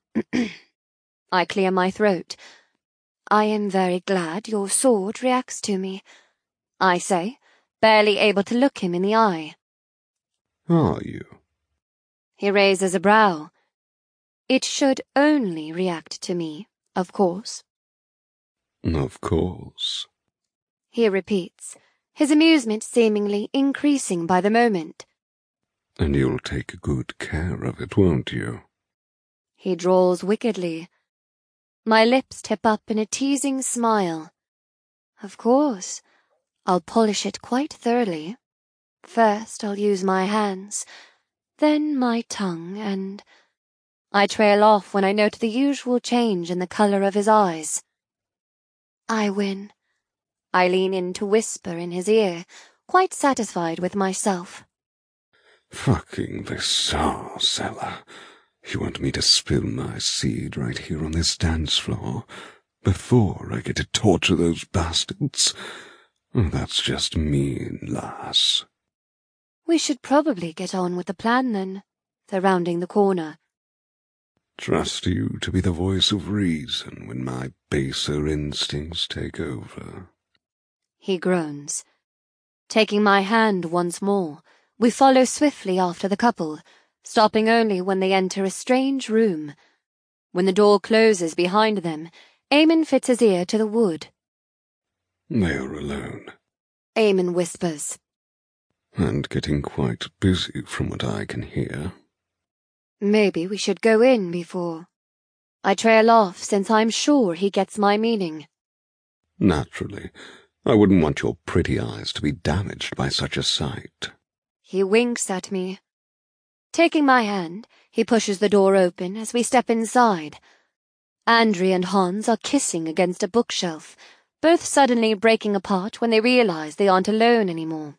I clear my throat. I am very glad your sword reacts to me, I say, barely able to look him in the eye.
Are you?
He raises a brow. It should only react to me, of course.
Of course.
He repeats, his amusement seemingly increasing by the moment.
And you'll take good care of it, won't you?
He drawls wickedly. My lips tip up in a teasing smile. Of course, I'll polish it quite thoroughly. First I'll use my hands, then my tongue, and... I trail off when I note the usual change in the colour of his eyes. I win. I lean in to whisper in his ear, quite satisfied with myself.
Fucking bizarre, Sella. You want me to spill my seed right here on this dance floor, before I get to torture those bastards? That's just mean, lass.
We should probably get on with the plan, then. They're rounding the corner.
Trust you to be the voice of reason when my baser instincts take over.
He groans. Taking my hand once more, we follow swiftly after the couple, stopping only when they enter a strange room. When the door closes behind them, Eamon fits his ear to the wood.
They are alone.
Eamon whispers.
And getting quite busy from what I can hear.
Maybe we should go in before. I trail off since I'm sure he gets my meaning.
Naturally. I wouldn't want your pretty eyes to be damaged by such a sight.
He winks at me. Taking my hand, he pushes the door open as we step inside. Andrea and Hans are kissing against a bookshelf, both suddenly breaking apart when they realize they aren't alone anymore.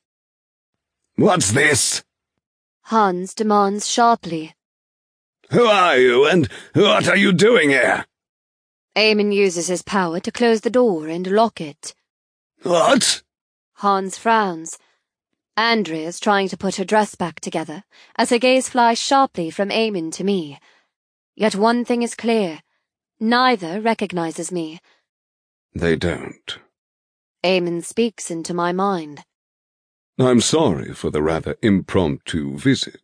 What's this?
Hans demands sharply.
Who are you, and what are you doing here?
Eamon uses his power to close the door and lock it.
What?
Hans frowns. Andrea's trying to put her dress back together, as her gaze flies sharply from Eamon to me. Yet one thing is clear. Neither recognizes me.
They don't.
Eamon speaks into my mind.
I'm sorry for the rather impromptu visit.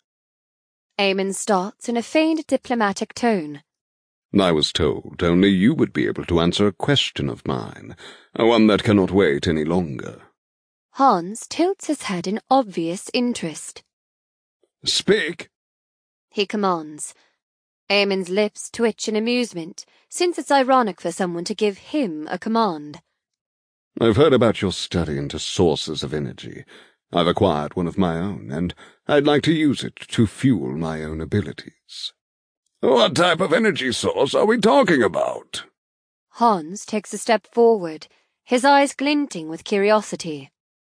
Eamon starts in a feigned diplomatic tone.
I was told only you would be able to answer a question of mine, one that cannot wait any longer.
Hans tilts his head in obvious interest.
Speak,
He commands. Eamon's lips twitch in amusement, since it's ironic for someone to give him a command.
I've heard about your study into sources of energy. I've acquired one of my own, and I'd like to use it to fuel my own abilities. What type of energy source are we talking about?
Hans takes a step forward, his eyes glinting with curiosity.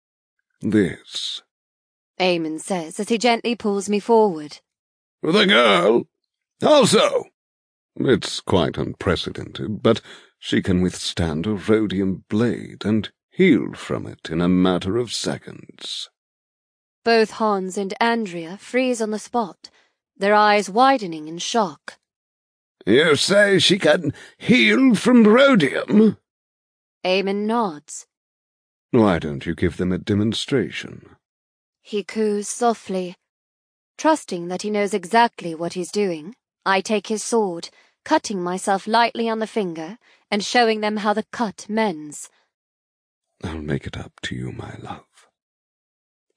This.
Eamon says as he gently pulls me forward.
The girl? Also. It's quite unprecedented, but she can withstand a rhodium blade and heal from it in a matter of seconds.
Both Hans and Andrea freeze on the spot, their eyes widening in shock.
You say she can heal from rhodium?
Eamon nods.
Why don't you give them a demonstration?
He coos softly. Trusting that he knows exactly what he's doing, I take his sword, cutting myself lightly on the finger and showing them how the cut mends.
I'll make it up to you, my love.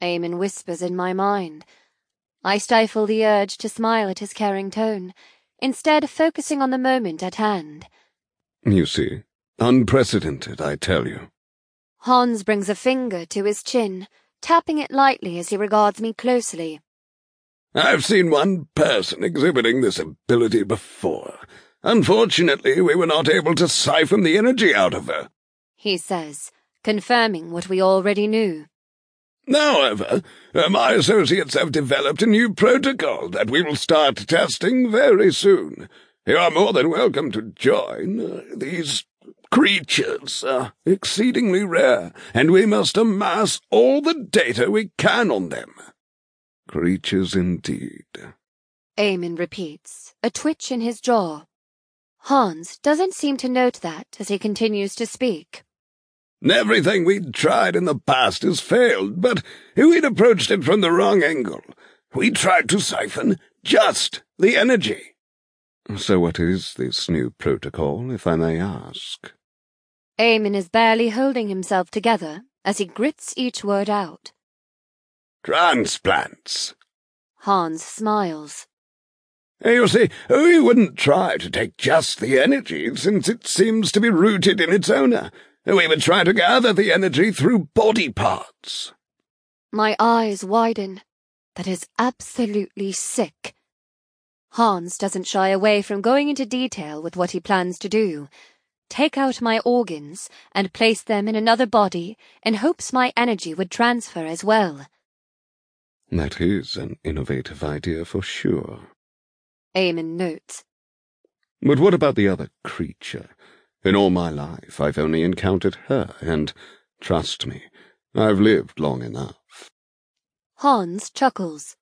Eamon whispers in my mind. I stifle the urge to smile at his caring tone, instead focusing on the moment at hand.
You see, unprecedented, I tell you.
Hans brings a finger to his chin, tapping it lightly as he regards me closely.
I've seen one person exhibiting this ability before. Unfortunately, we were not able to siphon the energy out of her,
he says, confirming what we already knew.
However, my associates have developed a new protocol that we will start testing very soon. You are more than welcome to join. These creatures are exceedingly rare, and we must amass all the data we can on them. Creatures indeed.
Eamon repeats, a twitch in his jaw. Hans doesn't seem to note that as he continues to speak.
Everything we'd tried in the past has failed, but we'd approached it from the wrong angle. We tried to siphon just the energy. So what is this new protocol, if I may ask?
Eamon is barely holding himself together as he grits each word out.
Transplants.
Hans smiles.
You see, we wouldn't try to take just the energy, since it seems to be rooted in its owner. We would try to gather the energy through body parts.
My eyes widen. That is absolutely sick. Hans doesn't shy away from going into detail with what he plans to do. Take out my organs and place them in another body in hopes my energy would transfer as well.
That is an innovative idea for sure.
Eamon notes.
But what about the other creature? In all my life, I've only encountered her, and, trust me, I've lived long enough.
Hans chuckles.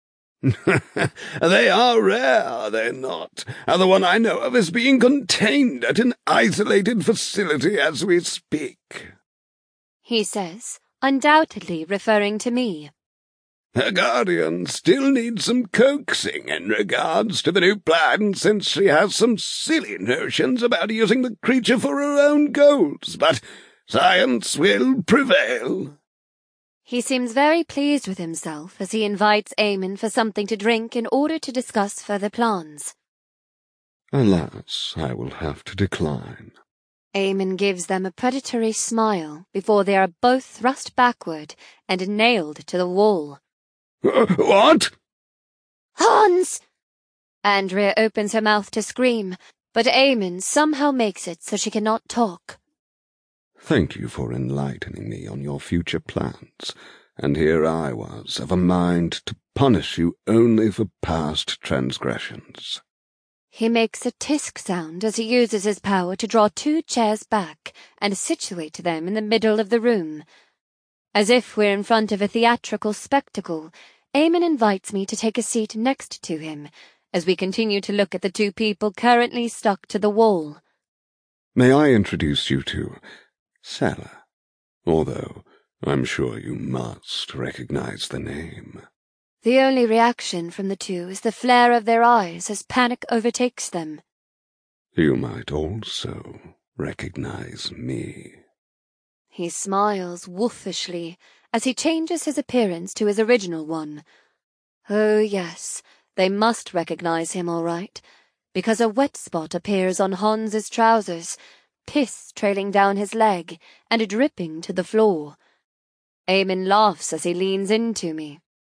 They are rare, are they not? And the one I know of is being contained at an isolated facility as we speak,
he says, undoubtedly referring to me.
Her guardian still needs some coaxing in regards to the new plan, since she has some silly notions about using the creature for her own goals, but science will prevail.
He seems very pleased with himself as he invites Eamon for something to drink in order to discuss further plans.
Alas, I will have to decline.
Eamon gives them a predatory smile before they are both thrust backward and nailed to the wall.
What?
Hans! Andrea opens her mouth to scream, but Eamon somehow makes it so she cannot talk.
Thank you for enlightening me on your future plans, and here I was, of a mind to punish you only for past transgressions.
He makes a tisk sound as he uses his power to draw 2 chairs back and situate them in the middle of the room. As if we're in front of a theatrical spectacle, Eamon invites me to take a seat next to him as we continue to look at the 2 people currently stuck to the wall.
May I introduce you to Sela, although I'm sure you must recognize the name.
The only reaction from the 2 is the flare of their eyes as panic overtakes them.
You might also recognize me.
He smiles wolfishly as he changes his appearance to his original one. Oh yes, they must recognize him all right, because a wet spot appears on Hans's trousers, piss trailing down his leg and dripping to the floor. Eamon laughs as he leans into me.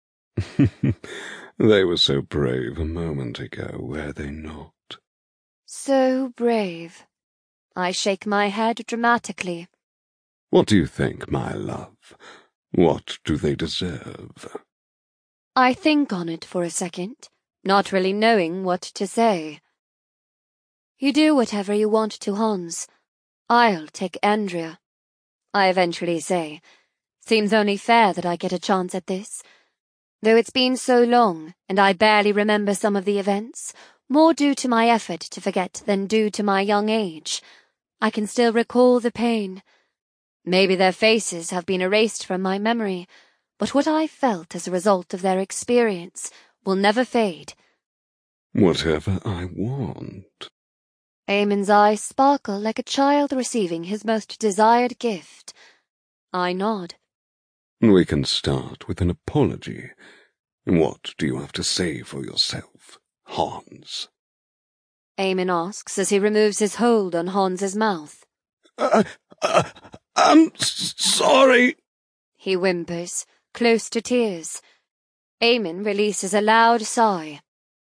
They were so brave a moment ago, were they not?
So brave. I shake my head dramatically.
What do you think, my love? What do they deserve?
I think on it for a second, not really knowing what to say. You do whatever you want to, Hans. I'll take Andrea. I eventually say. Seems only fair that I get a chance at this. Though it's been so long, and I barely remember some of the events, more due to my effort to forget than due to my young age, I can still recall the pain. Maybe their faces have been erased from my memory, but what I felt as a result of their experience will never fade.
Whatever I want.
Eamon's eyes sparkle like a child receiving his most desired gift. I nod.
We can start with an apology. What do you have to say for yourself, Hans?
Eamon asks as he removes his hold on Hans's mouth.
I'm sorry,
he whimpers, close to tears. Eamon releases a loud sigh.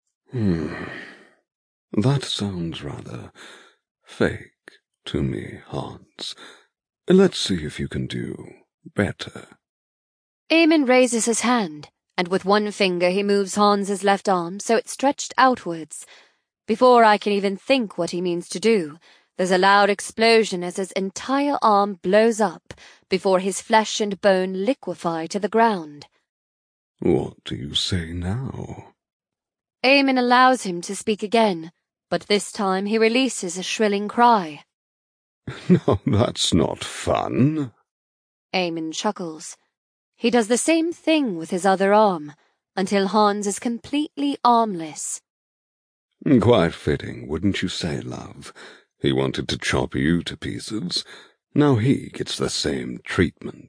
That sounds rather fake to me, Hans. Let's see if you can do better.
Eamon raises his hand, and with one finger he moves Hans's left arm so it's stretched outwards. Before I can even think what he means to do, there's a loud explosion as his entire arm blows up before his flesh and bone liquefy to the ground.
What do you say now?
Eamon allows him to speak again, but this time he releases a shrilling cry.
No, that's not fun.
Eamon chuckles. He does the same thing with his other arm, until Hans is completely armless.
Quite fitting, wouldn't you say, love? He wanted to chop you to pieces. Now he gets the same treatment.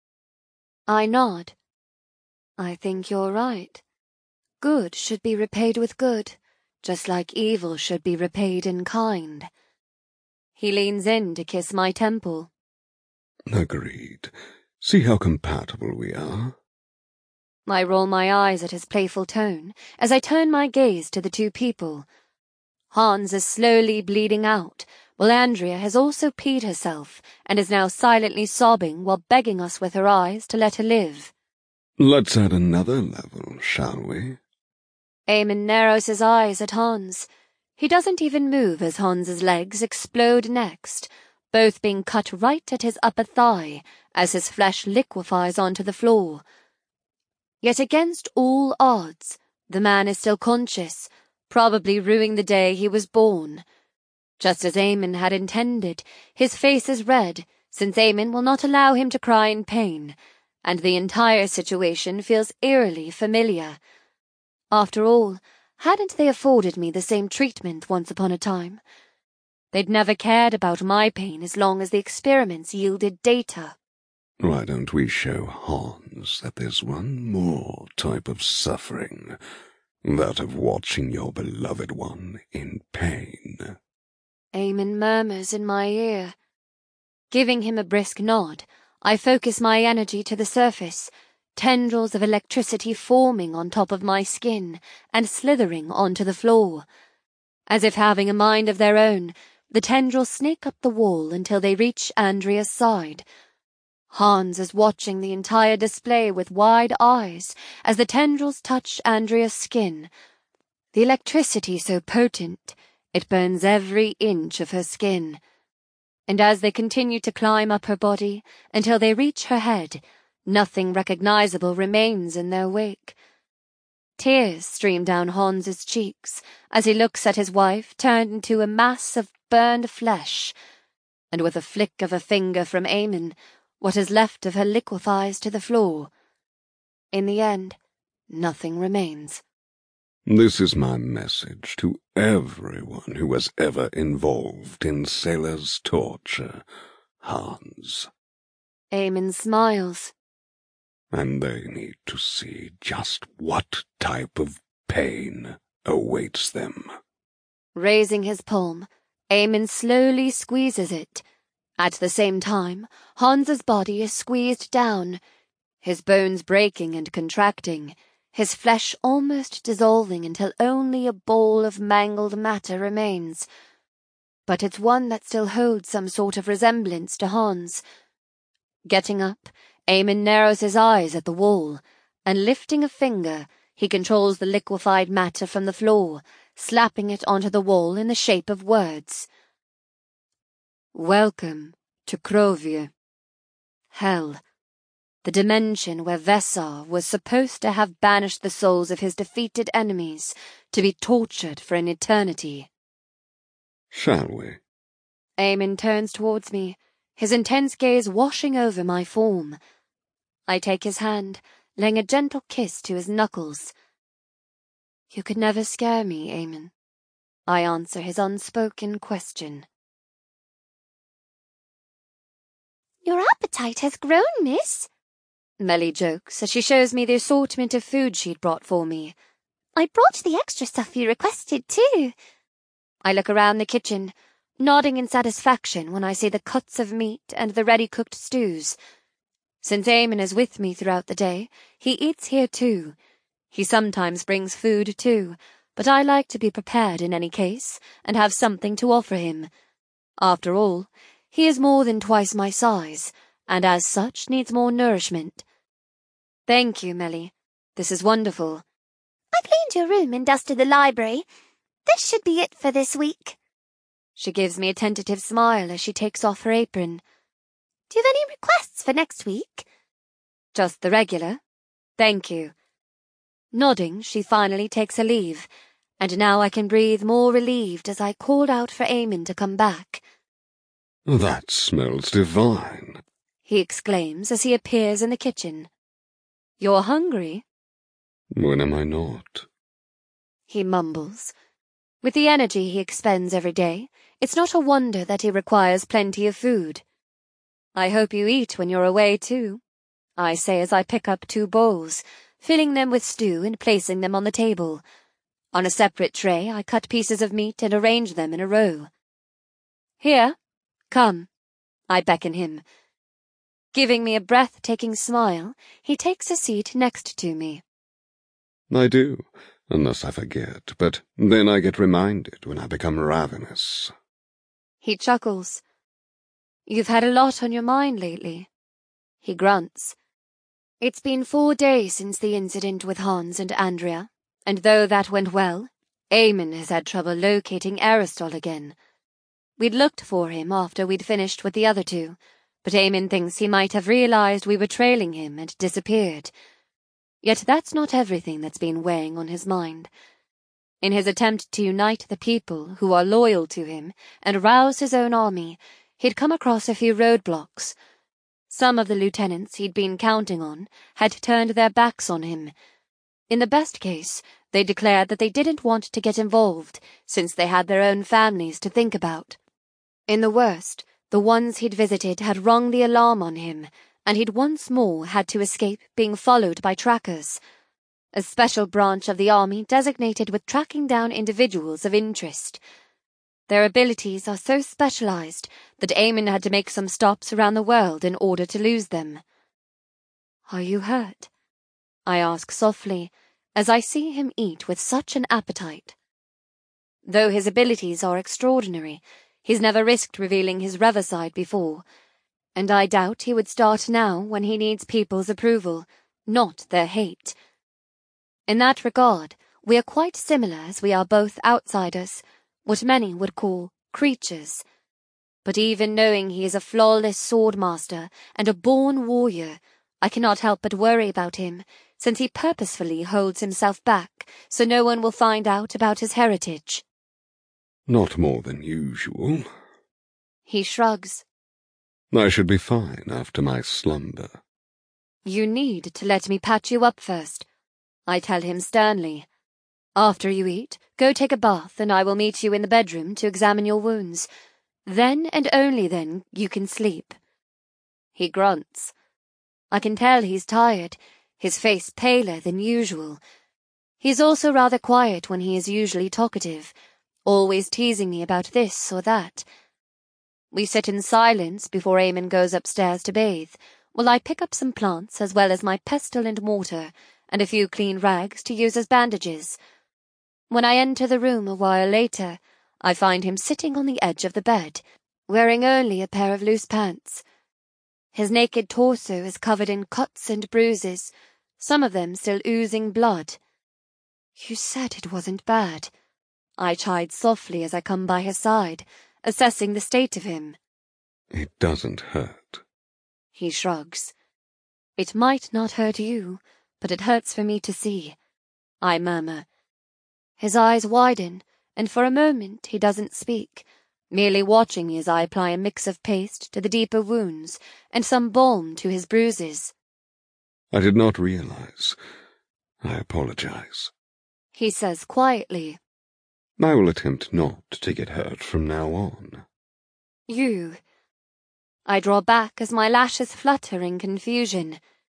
I nod. I think you're right. Good should be repaid with good, just like evil should be repaid in kind. He leans in to kiss my temple.
Agreed. See how compatible we are?
I roll my eyes at his playful tone as I turn my gaze to the two people. Hans is slowly bleeding out, while Andrea has also peed herself and is now silently sobbing while begging us with her eyes to let her live.
Let's add another level, shall we?
Eamon narrows his eyes at Hans. He doesn't even move as Hans's legs explode next, both being cut right at his upper thigh as his flesh liquefies onto the floor. Yet against all odds, the man is still conscious, probably ruing the day he was born. Just as Eamon had intended, his face is red, since Eamon will not allow him to cry in pain, and the entire situation feels eerily familiar. After all, hadn't they afforded me the same treatment once upon a time? They'd never cared about my pain as long as the experiments yielded data.
Why don't we show Hans that there's one more type of suffering, that of watching your beloved one in pain?
Eamon murmurs in my ear. Giving him a brisk nod, I focus my energy to the surface, tendrils of electricity forming on top of my skin and slithering onto the floor. As if having a mind of their own, the tendrils snake up the wall until they reach Andrea's side. Hans is watching the entire display with wide eyes as the tendrils touch Andrea's skin. The electricity so potent, it burns every inch of her skin. And as they continue to climb up her body until they reach her head, nothing recognizable remains in their wake. Tears stream down Hans's cheeks as he looks at his wife turned into a mass of burned flesh, and with a flick of a finger from Eamon, what is left of her liquefies to the floor. In the end, nothing remains.
This is my message to everyone who was ever involved in Sailor's torture, Hans.
Eamon smiles.
And they need to see just what type of pain awaits them.
Raising his palm, Eamon slowly squeezes it. At the same time, Hans's body is squeezed down, his bones breaking and contracting, his flesh almost dissolving until only a ball of mangled matter remains. But it's one that still holds some sort of resemblance to Hans. Getting up, Eamon narrows his eyes at the wall, and lifting a finger, he controls the liquefied matter from the floor, slapping it onto the wall in the shape of words. Welcome to Krovia. Hell, the dimension where Vessar was supposed to have banished the souls of his defeated enemies to be tortured for an eternity.
Shall we?
Eamon turns towards me, his intense gaze washing over my form. I take his hand, laying a gentle kiss to his knuckles. You could never scare me, Eamon. I answer his unspoken question.
Your appetite has grown, miss,
Melly jokes as she shows me the assortment of food she'd brought for me.
I brought the extra stuff you requested too.
I look around the kitchen, nodding in satisfaction when I see the cuts of meat and the ready-cooked stews. Since Eamon is with me throughout the day, he eats here too. He sometimes brings food too, but I like to be prepared in any case and have something to offer him. After all, he is more than twice my size, and as such needs more nourishment. Thank you, Melly. This is wonderful.
I cleaned your room and dusted the library. This should be it for this week.
She gives me a tentative smile as she takes off her apron.
Do you have any requests for next week?
Just the regular. Thank you. Nodding, she finally takes her leave, and now I can breathe more relieved as I called out for Eamon to come back.
That smells divine,
he exclaims as he appears in the kitchen. You're hungry?
When am I not?
He mumbles. With the energy he expends every day, it's not a wonder that he requires plenty of food. I hope you eat when you're away too, I say as I pick up 2 bowls, filling them with stew and placing them on the table. On a separate tray, I cut pieces of meat and arrange them in a row. Here, come, I beckon him. Giving me a breathtaking smile, he takes a seat next to me.
I do, unless I forget, but then I get reminded when I become ravenous.
He chuckles. You've had a lot on your mind lately. He grunts. It's been 4 days since the incident with Hans and Andrea, and though that went well, Eamon has had trouble locating Aristol again. We'd looked for him after we'd finished with the other 2, but Eamon thinks he might have realized we were trailing him and disappeared. Yet that's not everything that's been weighing on his mind. In his attempt to unite the people who are loyal to him and rouse his own army, he'd come across a few roadblocks. Some of the lieutenants he'd been counting on had turned their backs on him. In the best case, they declared that they didn't want to get involved, since they had their own families to think about. In the worst, the ones he'd visited had rung the alarm on him, and he'd once more had to escape being followed by trackers, a special branch of the army designated with tracking down individuals of interest. Their abilities are so specialized that Eamon had to make some stops around the world in order to lose them. Are you hurt? I ask softly, as I see him eat with such an appetite. Though his abilities are extraordinary, he's never risked revealing his rever side before, and I doubt he would start now when he needs people's approval, not their hate. In that regard, we are quite similar as we are both outsiders, what many would call creatures. But even knowing he is a flawless swordmaster and a born warrior, I cannot help but worry about him, since he purposefully holds himself back so no one will find out about his heritage.
Not more than usual.
He shrugs.
I should be fine after my slumber.
You need to let me patch you up first, I tell him sternly. After you eat, go take a bath and I will meet you in the bedroom to examine your wounds. Then and only then you can sleep. He grunts. I can tell he's tired, his face paler than usual. He's also rather quiet when he is usually talkative, always teasing me about this or that. We sit in silence before Eamon goes upstairs to bathe, while I pick up some plants as well as my pestle and mortar, and a few clean rags to use as bandages. When I enter the room a while later, I find him sitting on the edge of the bed, wearing only a pair of loose pants. His naked torso is covered in cuts and bruises, some of them still oozing blood. You said it wasn't bad, I chide softly as I come by his side, assessing the state of him.
It doesn't hurt.
He shrugs. It might not hurt you, but it hurts for me to see, I murmur. His eyes widen, and for a moment he doesn't speak, merely watching me as I apply a mix of paste to the deeper wounds and some balm to his bruises.
I did not realize. I apologize.
He says quietly.
I will attempt not to get hurt from now on.
You. I draw back as my lashes flutter in confusion.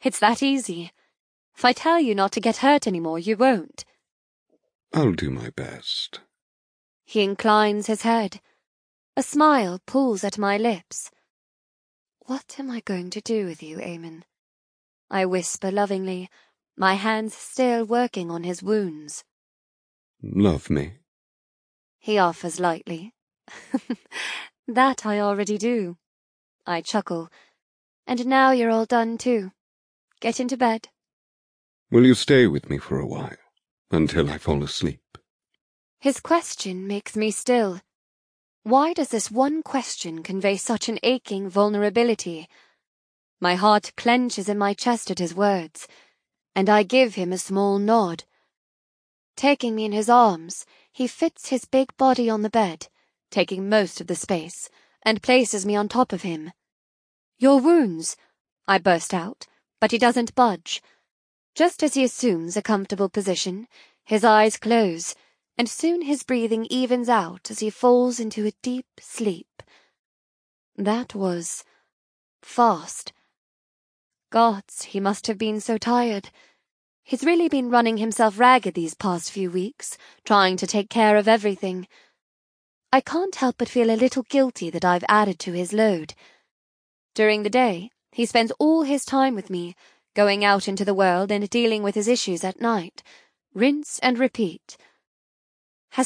It's that easy. If I tell you not to get hurt anymore, you won't.
I'll do my best.
He inclines his head. A smile pulls at my lips. What am I going to do with you, Eamon? I whisper lovingly, my hands still working on his wounds.
Love me.
He offers lightly. That I already do. I chuckle. And now you're all done too. Get into bed.
Will you stay with me for a while, until I fall asleep?
His question makes me still. Why does this one question convey such an aching vulnerability? My heart clenches in my chest at his words, and I give him a small nod. Taking me in his arms, he fits his big body on the bed, taking most of the space, and places me on top of him. Your wounds, I burst out, but he doesn't budge. Just as he assumes a comfortable position, his eyes close, and soon his breathing evens out as he falls into a deep sleep. That was fast. Gods, he must have been so tired. He's really been running himself ragged these past few weeks, trying to take care of everything. I can't help but feel a little guilty that I've added to his load. During the day, he spends all his time with me, going out into the world and dealing with his issues at night. Rinse and repeat,